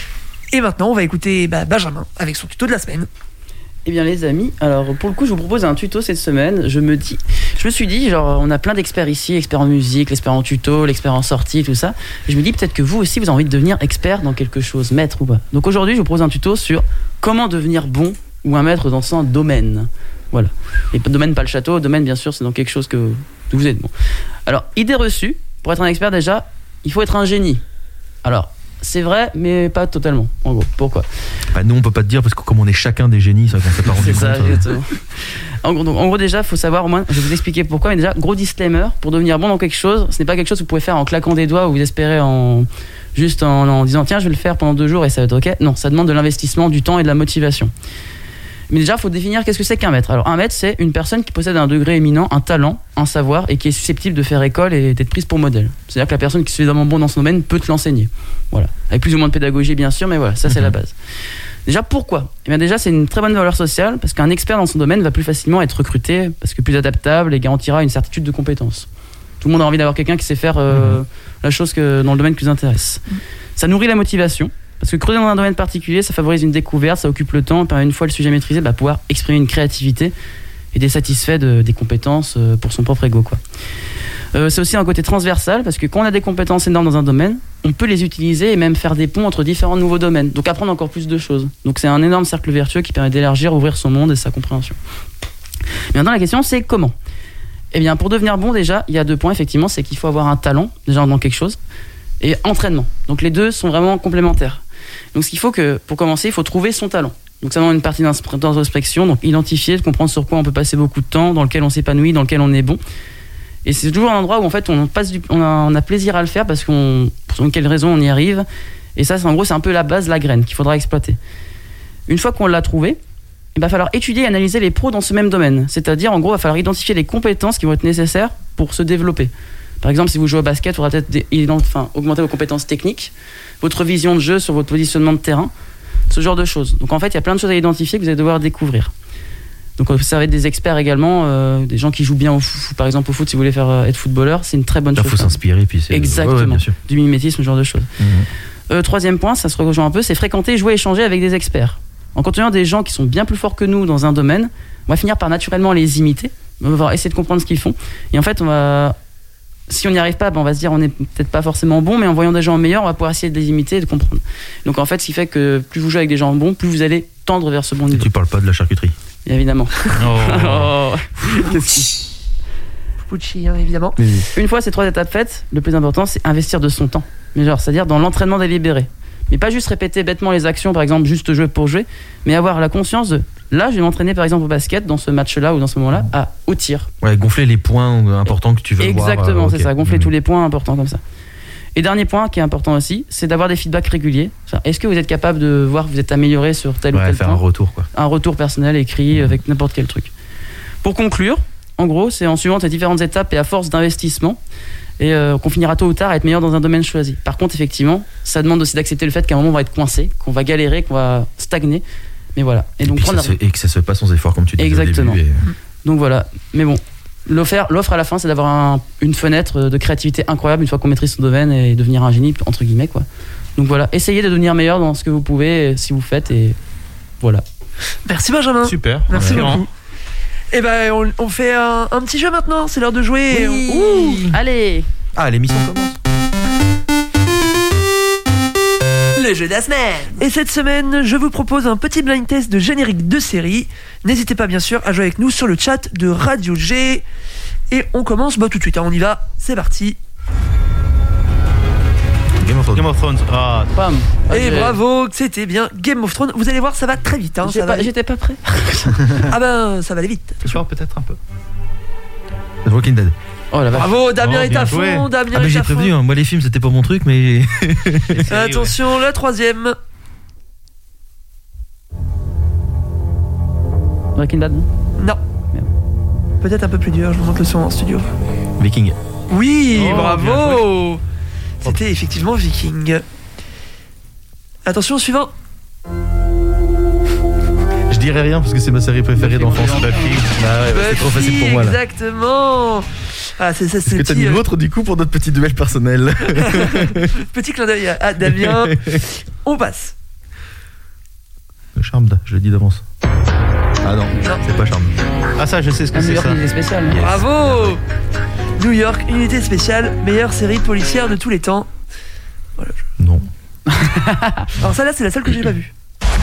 Speaker 2: Et maintenant, on va écouter Benjamin avec son tuto de la semaine.
Speaker 3: Eh bien les amis, alors pour le coup je vous propose un tuto cette semaine. Je me suis dit, genre on a plein d'experts ici, experts en musique, l'expert en tuto, l'expert en sortie, tout ça. Et je me dis peut-être que vous aussi vous avez envie de devenir expert dans quelque chose, maître ou pas. Donc aujourd'hui je vous propose un tuto sur comment devenir bon ou un maître dans son domaine. Voilà. Et domaine pas le château, domaine bien sûr c'est dans quelque chose que vous êtes bon. Alors idée reçue, pour être un expert déjà, il faut être un génie. Alors c'est vrai, mais pas totalement. En gros, pourquoi ?
Speaker 4: Nous, on peut pas te dire parce que comme on est chacun des génies, ça qu'on s'est pas rendu compte.
Speaker 3: C'est ça, exactement. En gros, déjà, faut savoir au moins. Je vais vous expliquer pourquoi. Mais déjà, gros disclaimer, pour devenir bon dans quelque chose, ce n'est pas quelque chose que vous pouvez faire en claquant des doigts ou vous espérez en disant tiens, je vais le faire pendant 2 jours et ça va être ok. Non, ça demande de l'investissement, du temps et de la motivation. Mais déjà, il faut définir qu'est-ce que c'est qu'un maître. Alors, un maître, c'est une personne qui possède un degré éminent, un talent, un savoir et qui est susceptible de faire école et d'être prise pour modèle. C'est-à-dire que la personne qui est suffisamment bon dans ce domaine peut te l'enseigner. Voilà. Avec plus ou moins de pédagogie, bien sûr, mais voilà, ça, c'est la base. Déjà, pourquoi ? Eh bien, déjà, c'est une très bonne valeur sociale parce qu'un expert dans son domaine va plus facilement être recruté parce que plus adaptable et garantira une certitude de compétences. Tout le monde a envie d'avoir quelqu'un qui sait faire la chose dans le domaine qui nous intéresse. Ça nourrit la motivation. Parce que creuser dans un domaine particulier, ça favorise une découverte, ça occupe le temps, permet une fois le sujet maîtrisé, pouvoir exprimer une créativité et d'être satisfait des compétences pour son propre ego, quoi. C'est aussi un côté transversal, parce que quand on a des compétences énormes dans un domaine, on peut les utiliser et même faire des ponts entre différents nouveaux domaines, donc apprendre encore plus de choses. Donc c'est un énorme cercle vertueux qui permet d'élargir, ouvrir son monde et sa compréhension. Mais maintenant la question c'est comment ? Eh bien pour devenir bon déjà, il y a 2 points effectivement, c'est qu'il faut avoir un talent, déjà dans quelque chose, et entraînement. Donc les deux sont vraiment complémentaires. Donc ce qu'il faut pour commencer, il faut trouver son talent. Donc ça demande une partie d'introspection, donc identifier, comprendre sur quoi on peut passer beaucoup de temps, dans lequel on s'épanouit, dans lequel on est bon. Et c'est toujours un endroit où en fait on a plaisir à le faire parce pour quelle raison on y arrive. Et ça, en gros, c'est un peu la base, la graine qu'il faudra exploiter. Une fois qu'on l'a trouvé, il va falloir étudier et analyser les pros dans ce même domaine. C'est-à-dire, en gros, il va falloir identifier les compétences qui vont être nécessaires pour se développer. Par exemple, si vous jouez au basket, il faudra peut-être augmenter vos compétences techniques, votre vision de jeu sur votre positionnement de terrain, ce genre de choses. Donc en fait, il y a plein de choses à identifier que vous allez devoir découvrir. Donc ça va être des experts également, des gens qui jouent bien par exemple au foot. Si vous voulez être footballeur, c'est une très bonne chose.
Speaker 4: Il faut s'inspirer, puis c'est
Speaker 3: exactement
Speaker 4: bien sûr.
Speaker 3: Du mimétisme, ce genre de choses. Troisième point, ça se rejoint un peu, c'est fréquenter, jouer, échanger avec des experts. En continuant des gens qui sont bien plus forts que nous dans un domaine, on va finir par naturellement les imiter, on va essayer de comprendre ce qu'ils font. Et en fait, si on n'y arrive pas, on va se dire on n'est peut-être pas forcément bon, mais en voyant des gens meilleurs, on va pouvoir essayer de les imiter et de comprendre. Donc en fait, ce qui fait que plus vous jouez avec des gens bons, plus vous allez tendre vers ce bon niveau.
Speaker 4: Et tu parles pas de la charcuterie.
Speaker 3: Évidemment.
Speaker 5: Oh.
Speaker 2: Pucci, hein, évidemment.
Speaker 3: Une fois ces 3 étapes faites, le plus important, c'est investir de son temps. Mais c'est-à-dire dans l'entraînement délibéré. Mais pas juste répéter bêtement les actions, par exemple, juste jouer pour jouer, mais avoir la conscience de là, je vais m'entraîner par exemple au basket, dans ce match-là ou dans ce moment-là, au tir.
Speaker 4: Ouais, gonfler les points importants que tu veux voir.
Speaker 3: Exactement, c'est ça, gonfler tous les points importants comme ça. Et dernier point qui est important aussi, c'est d'avoir des feedbacks réguliers. Est-ce que vous êtes capable de voir que vous êtes amélioré sur tel ou tel
Speaker 4: faire
Speaker 3: point ?
Speaker 4: un retour, quoi.
Speaker 3: Un retour personnel écrit avec n'importe quel truc. Pour conclure, en gros, c'est en suivant ces différentes étapes et à force d'investissement qu'on finira tôt ou tard à être meilleur dans un domaine choisi. Par contre, effectivement, ça demande aussi d'accepter le fait qu'à un moment on va être coincé, qu'on va galérer, qu'on va stagner. Mais voilà. Et donc
Speaker 4: que ça se fait pas sans effort, comme tu disais.
Speaker 3: Exactement.
Speaker 4: Au début.
Speaker 3: Donc voilà. Mais bon, l'offre à la fin, c'est d'avoir une fenêtre de créativité incroyable une fois qu'on maîtrise son domaine et devenir un génie entre guillemets, quoi. Donc voilà, essayez de devenir meilleur dans ce que vous pouvez, si vous faites, et voilà.
Speaker 2: Merci Benjamin.
Speaker 5: Super.
Speaker 2: Merci beaucoup. Et ben on fait un petit jeu maintenant, c'est l'heure de jouer.
Speaker 3: Oui. Allez.
Speaker 4: Ah, l'émission commence.
Speaker 2: Le jeu de la semaine. Et cette semaine, je vous propose un petit blind test de générique de série. N'hésitez pas bien sûr à jouer avec nous sur le chat de Radio G. Et on commence tout de suite, on y va, c'est parti.
Speaker 5: Game of Thrones. Ah,
Speaker 3: Bam.
Speaker 2: Et bravo, c'était bien Game of Thrones. Vous allez voir, ça va très vite.
Speaker 3: J'étais pas prêt.
Speaker 2: Ah ben, ça va aller vite.
Speaker 5: ce soir peut-être un peu.
Speaker 4: The Walking Dead.
Speaker 3: Oh la vache.
Speaker 2: Bravo, Damien est
Speaker 5: bien
Speaker 2: à
Speaker 5: joué.
Speaker 2: fond. Damien
Speaker 4: J'ai
Speaker 2: est à fond.
Speaker 4: prévenu, moi les films c'était pas mon truc, mais.
Speaker 2: Attention, la troisième.
Speaker 3: Breaking Bad.
Speaker 2: Non. Peut-être un peu plus dur, je vous montre le son en studio.
Speaker 4: Viking.
Speaker 2: Oui,
Speaker 5: Oh, bien
Speaker 2: bravo. C'était effectivement Viking. Attention, suivant.
Speaker 4: Je dirais rien parce que c'est ma série préférée d'enfance. C'est trop facile pour moi là.
Speaker 2: Exactement. Ah, c'est
Speaker 4: Est-ce que t'as mis l'autre du coup pour notre petit duel personnel?
Speaker 2: Petit clin d'œil à Damien. On passe.
Speaker 4: Le Charmed, je l'ai dit d'avance. Ah non, c'est pas Charmed.
Speaker 5: Ah ça, je sais ce que
Speaker 3: New
Speaker 5: c'est
Speaker 3: York,
Speaker 5: ça.
Speaker 3: unité spéciale.
Speaker 4: Yes.
Speaker 2: Bravo. New York, unité spéciale, meilleure série policière de tous les temps. Voilà.
Speaker 4: Non.
Speaker 2: Alors celle-là, c'est la seule que j'ai pas vue.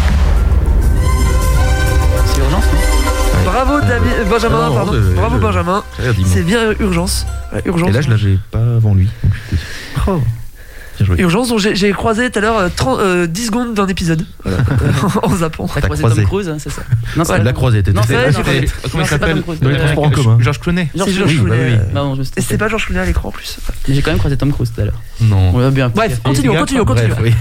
Speaker 3: C'est Urgence, non?
Speaker 2: Bravo Benjamin,
Speaker 4: Non,
Speaker 2: pardon. Bravo Benjamin. C'est bien Urgence. Urgence.
Speaker 4: Et là, je l'avais pas avant lui. Oh. Bien joué.
Speaker 2: Urgence, dont j'ai croisé tout à l'heure 10 secondes d'un épisode. Voilà. En zappant.
Speaker 3: T'as croisé Tom Cruise, hein, c'est ça? Non,
Speaker 4: Ouais, la croisée était
Speaker 3: Non, c'est vrai,
Speaker 5: C'était-
Speaker 3: non,
Speaker 5: comment il
Speaker 3: c'est pas
Speaker 5: s'appelle
Speaker 3: Tom Cruise.
Speaker 4: Dans les transports en commun.
Speaker 5: Georges Clooney.
Speaker 2: C'est Georges
Speaker 4: oui,
Speaker 2: Clooney.
Speaker 4: bah oui.
Speaker 3: Non, je me suis
Speaker 2: Et c'était pas Georges Clooney à l'écran en plus.
Speaker 3: Mais j'ai quand même croisé Tom Cruise tout à l'heure.
Speaker 4: Non.
Speaker 3: On l'a bien.
Speaker 2: Bref,
Speaker 3: Et-
Speaker 2: continue.
Speaker 4: Bref, oui.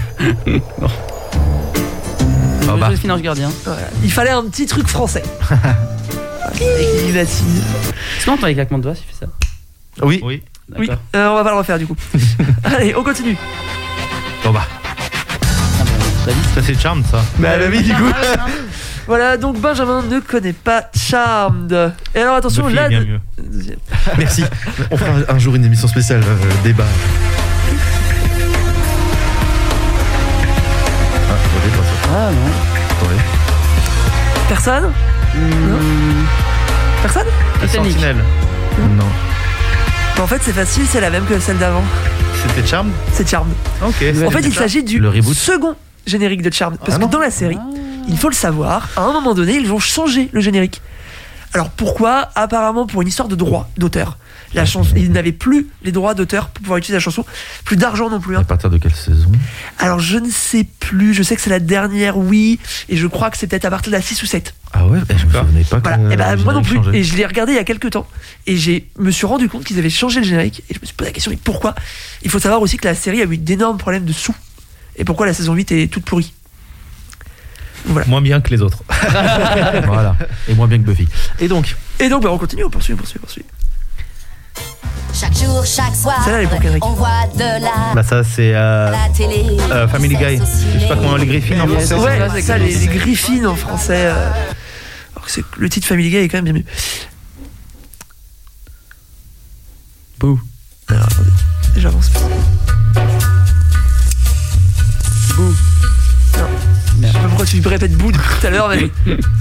Speaker 3: Ah
Speaker 4: bah.
Speaker 3: Joséphine Gardien.
Speaker 2: Voilà. Il fallait un petit truc français. Il a signé.
Speaker 3: Est-ce qu'on entend les claquements de doigts si tu fais ça?
Speaker 4: Oui.
Speaker 5: Oui.
Speaker 2: Oui,
Speaker 3: D'accord.
Speaker 2: on va pas le refaire du coup. Allez, on continue.
Speaker 4: Bon bah.
Speaker 3: Ah, bah,
Speaker 5: Ça c'est Charmed ça.
Speaker 4: Bah oui, du coup.
Speaker 2: Voilà, donc Benjamin ne connaît pas Charmed. Et alors attention,
Speaker 5: Buffy
Speaker 2: là.
Speaker 5: est bien mieux.
Speaker 2: Deuxième.
Speaker 4: Merci. On fera un jour une émission spéciale débat. Ah, attendez, pas ça.
Speaker 3: Ah non.
Speaker 4: Attendez.
Speaker 2: Personne Personne
Speaker 5: La
Speaker 3: Titanic.
Speaker 5: Sentinelle.
Speaker 4: Non.
Speaker 2: En fait, c'est facile, c'est la même que celle d'avant.
Speaker 5: C'était Charmed.
Speaker 2: C'est Charmed.
Speaker 5: Ok.
Speaker 2: En fait, il s'agit du
Speaker 4: Le reboot.
Speaker 2: second générique de Charmed. Parce
Speaker 4: Ah
Speaker 2: que
Speaker 4: non.
Speaker 2: dans la série, il faut le savoir, à un moment donné, ils vont changer le générique. Alors pourquoi? Apparemment pour une histoire de droit d'auteur. La chanson, ils n'avaient plus les droits d'auteur pour pouvoir utiliser la chanson, plus d'argent non plus.
Speaker 4: À partir de quelle saison?
Speaker 2: Alors je ne sais plus, je sais que c'est la dernière, oui, et je crois que c'est peut-être à partir de la 6 ou 7.
Speaker 4: Ah ouais, je me souvenais pas que
Speaker 2: Voilà. Et ben moi non plus,
Speaker 4: changé.
Speaker 2: et je l'ai regardé il y a quelques temps, et me suis rendu compte qu'ils avaient changé le générique, et je me suis posé la question, mais pourquoi? Il faut savoir aussi que la série a eu d'énormes problèmes de sous, et pourquoi la saison 8 est toute pourrie. Voilà.
Speaker 5: Moins bien que les autres.
Speaker 4: Voilà. Et moins bien que Buffy. Et donc
Speaker 2: bah, on continue, on poursuit.
Speaker 9: Chaque jour, chaque soir,
Speaker 2: Celle-là, elle est pour Kendrick.
Speaker 9: on voit de la,
Speaker 5: Bah ça c'est
Speaker 9: la télé.
Speaker 5: Family Guy. Je sais pas comment les Griffins en français.
Speaker 2: Ouais,
Speaker 3: ça,
Speaker 2: c'est
Speaker 3: c'est
Speaker 2: ça,
Speaker 3: comme
Speaker 2: les
Speaker 3: ça.
Speaker 2: Griffins en français. Alors que le titre Family Guy est quand même bien mieux.
Speaker 3: Bouh.
Speaker 2: Alors attendez, j'avance pas.
Speaker 3: Bouh.
Speaker 2: Non. Je sais pas pourquoi tu répètes bout depuis tout à l'heure, mais.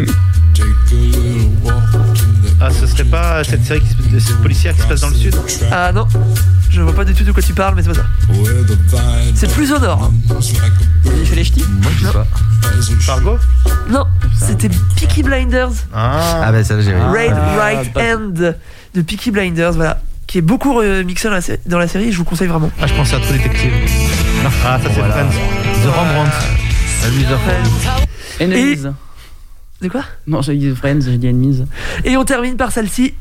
Speaker 5: Ah, ce serait pas cette série cette policière qui se passe dans le sud?
Speaker 2: Ah non, je vois pas du tout de quoi tu parles, mais c'est pas ça. C'est plus au nord.
Speaker 3: Il fait les ch'tis.
Speaker 4: moi je sais pas.
Speaker 5: Fargo?
Speaker 2: Non, c'était Peaky Blinders.
Speaker 4: Ah bah ça j'ai
Speaker 2: Raid
Speaker 3: Ah,
Speaker 2: Right
Speaker 3: bah.
Speaker 2: Hand de Peaky Blinders, voilà. Qui est beaucoup remixé dans la série, je vous conseille vraiment.
Speaker 5: Ah, je pensais à True Detective. Ah, ça c'est
Speaker 4: Voilà.
Speaker 5: Friends.
Speaker 4: The Rembrandt.
Speaker 3: Enemies.
Speaker 2: De quoi?
Speaker 3: Non, j'ai dit Friends, j'ai dit Enemies.
Speaker 2: Et on termine par celle-ci.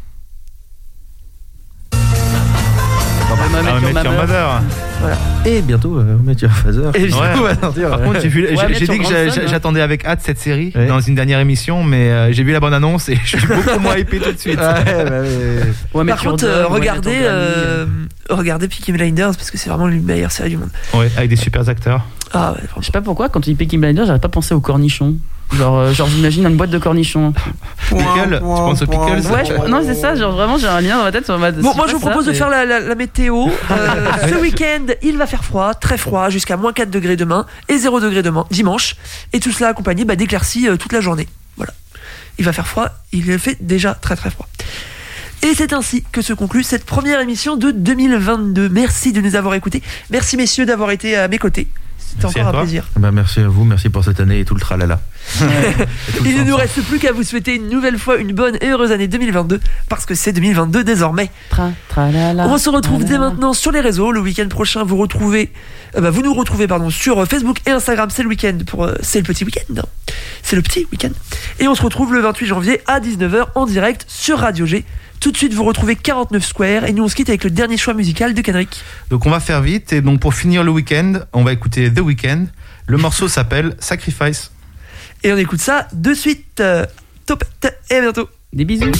Speaker 3: How I Met Your Mother.
Speaker 4: Et bientôt Mathieu Fazer.
Speaker 2: Et
Speaker 5: Ouais. Par contre, j'ai
Speaker 3: Ouais, mais
Speaker 5: dit
Speaker 3: sur
Speaker 5: que
Speaker 3: Grandson,
Speaker 5: j'attendais avec hâte cette série
Speaker 4: Ouais.
Speaker 5: dans une dernière émission, mais j'ai vu la bonne annonce et je suis beaucoup moins hypé tout de suite.
Speaker 3: Ouais, mais
Speaker 2: Par contre, regardez Peaky Blinders parce que c'est vraiment la meilleure série du monde.
Speaker 5: Ouais, avec des super acteurs.
Speaker 2: Ah ouais,
Speaker 3: Je
Speaker 2: franchement.
Speaker 3: sais pas pourquoi, quand tu dis Peaky Blinders, j'arrête pas de penser aux cornichons. Genre j'imagine une boîte de cornichons.
Speaker 5: Pickle, tu penses aux pickles?
Speaker 3: Ouais, non, c'est ça, genre vraiment, j'ai un lien dans ma tête sur ma.
Speaker 2: Bon, moi je vous propose de faire la météo. Ce week-end, il va faire froid, très froid, jusqu'à moins 4 degrés demain et 0 degrés dimanche. Et tout cela accompagné d'éclaircies toute la journée. Voilà. Il va faire froid, il fait déjà très très froid. Et c'est ainsi que se conclut cette première émission de 2022. Merci de nous avoir écoutés. Merci messieurs d'avoir été à mes côtés. C'était
Speaker 5: Merci
Speaker 2: encore
Speaker 5: à
Speaker 2: un
Speaker 5: toi.
Speaker 2: plaisir.
Speaker 4: Bah merci à vous, merci pour cette année et tout le tralala.
Speaker 2: Il ne nous reste plus qu'à vous souhaiter une nouvelle fois une bonne et heureuse année 2022 parce que c'est 2022 désormais. On se retrouve dès maintenant sur les réseaux. Le week-end prochain, vous nous retrouvez sur Facebook et Instagram. C'est le week-end c'est le petit week-end. C'est le petit week-end. Et on se retrouve le 28 janvier à 19h en direct sur Radio G. Tout de suite, vous retrouvez 49 Square et nous on se quitte avec le dernier choix musical de Kendrick.
Speaker 5: Donc on va faire vite et donc pour finir le week-end, on va écouter The Weeknd. Le morceau s'appelle Sacrifice.
Speaker 2: Et on écoute ça de suite. Topette et à bientôt.
Speaker 3: Des bisous.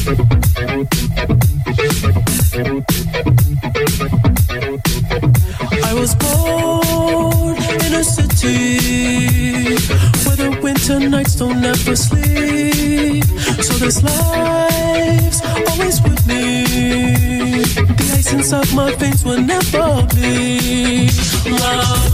Speaker 10: I was born in a city where the winter nights don't ever sleep. So this life's always with me. The ice inside my veins will never bleed. Love.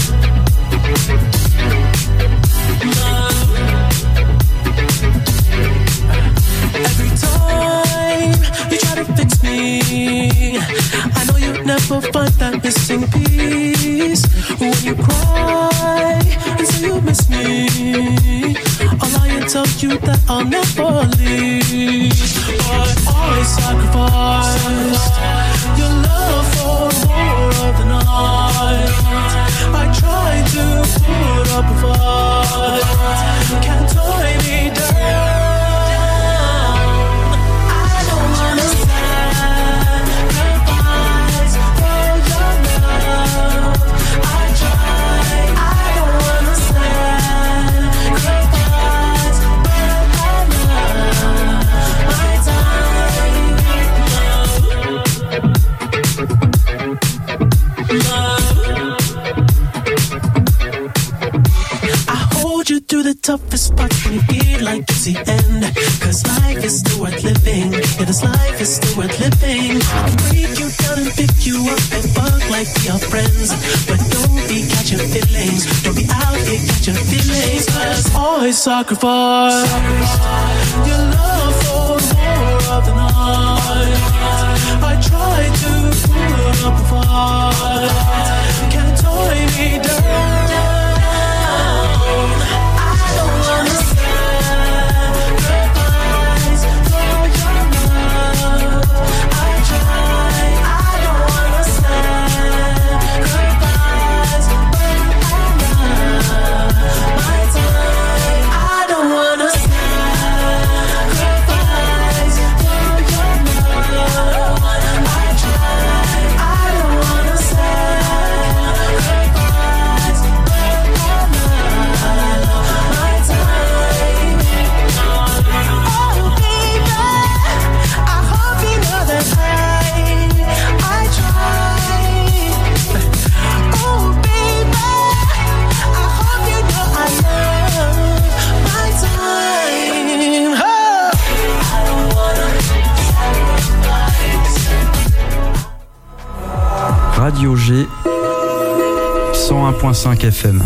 Speaker 10: Every time you try to fix me, I know you'll never find that missing piece. When you cry and say you miss me, I'll lie and tell you that I'll never leave. But I sacrificed your love for more of the night. I tried to put up a fight, can't tie me down. To the toughest part when you feel like it's the end. Cause life is still worth living. Yeah, this life is still worth living. I can break you down and pick you up and fuck like we are friends. But don't be catching feelings. Don't be out here catching feelings. Cause I sacrifice your love for more of the night. I try to put up a fight, can't tie me down. I try
Speaker 11: 101.5 FM.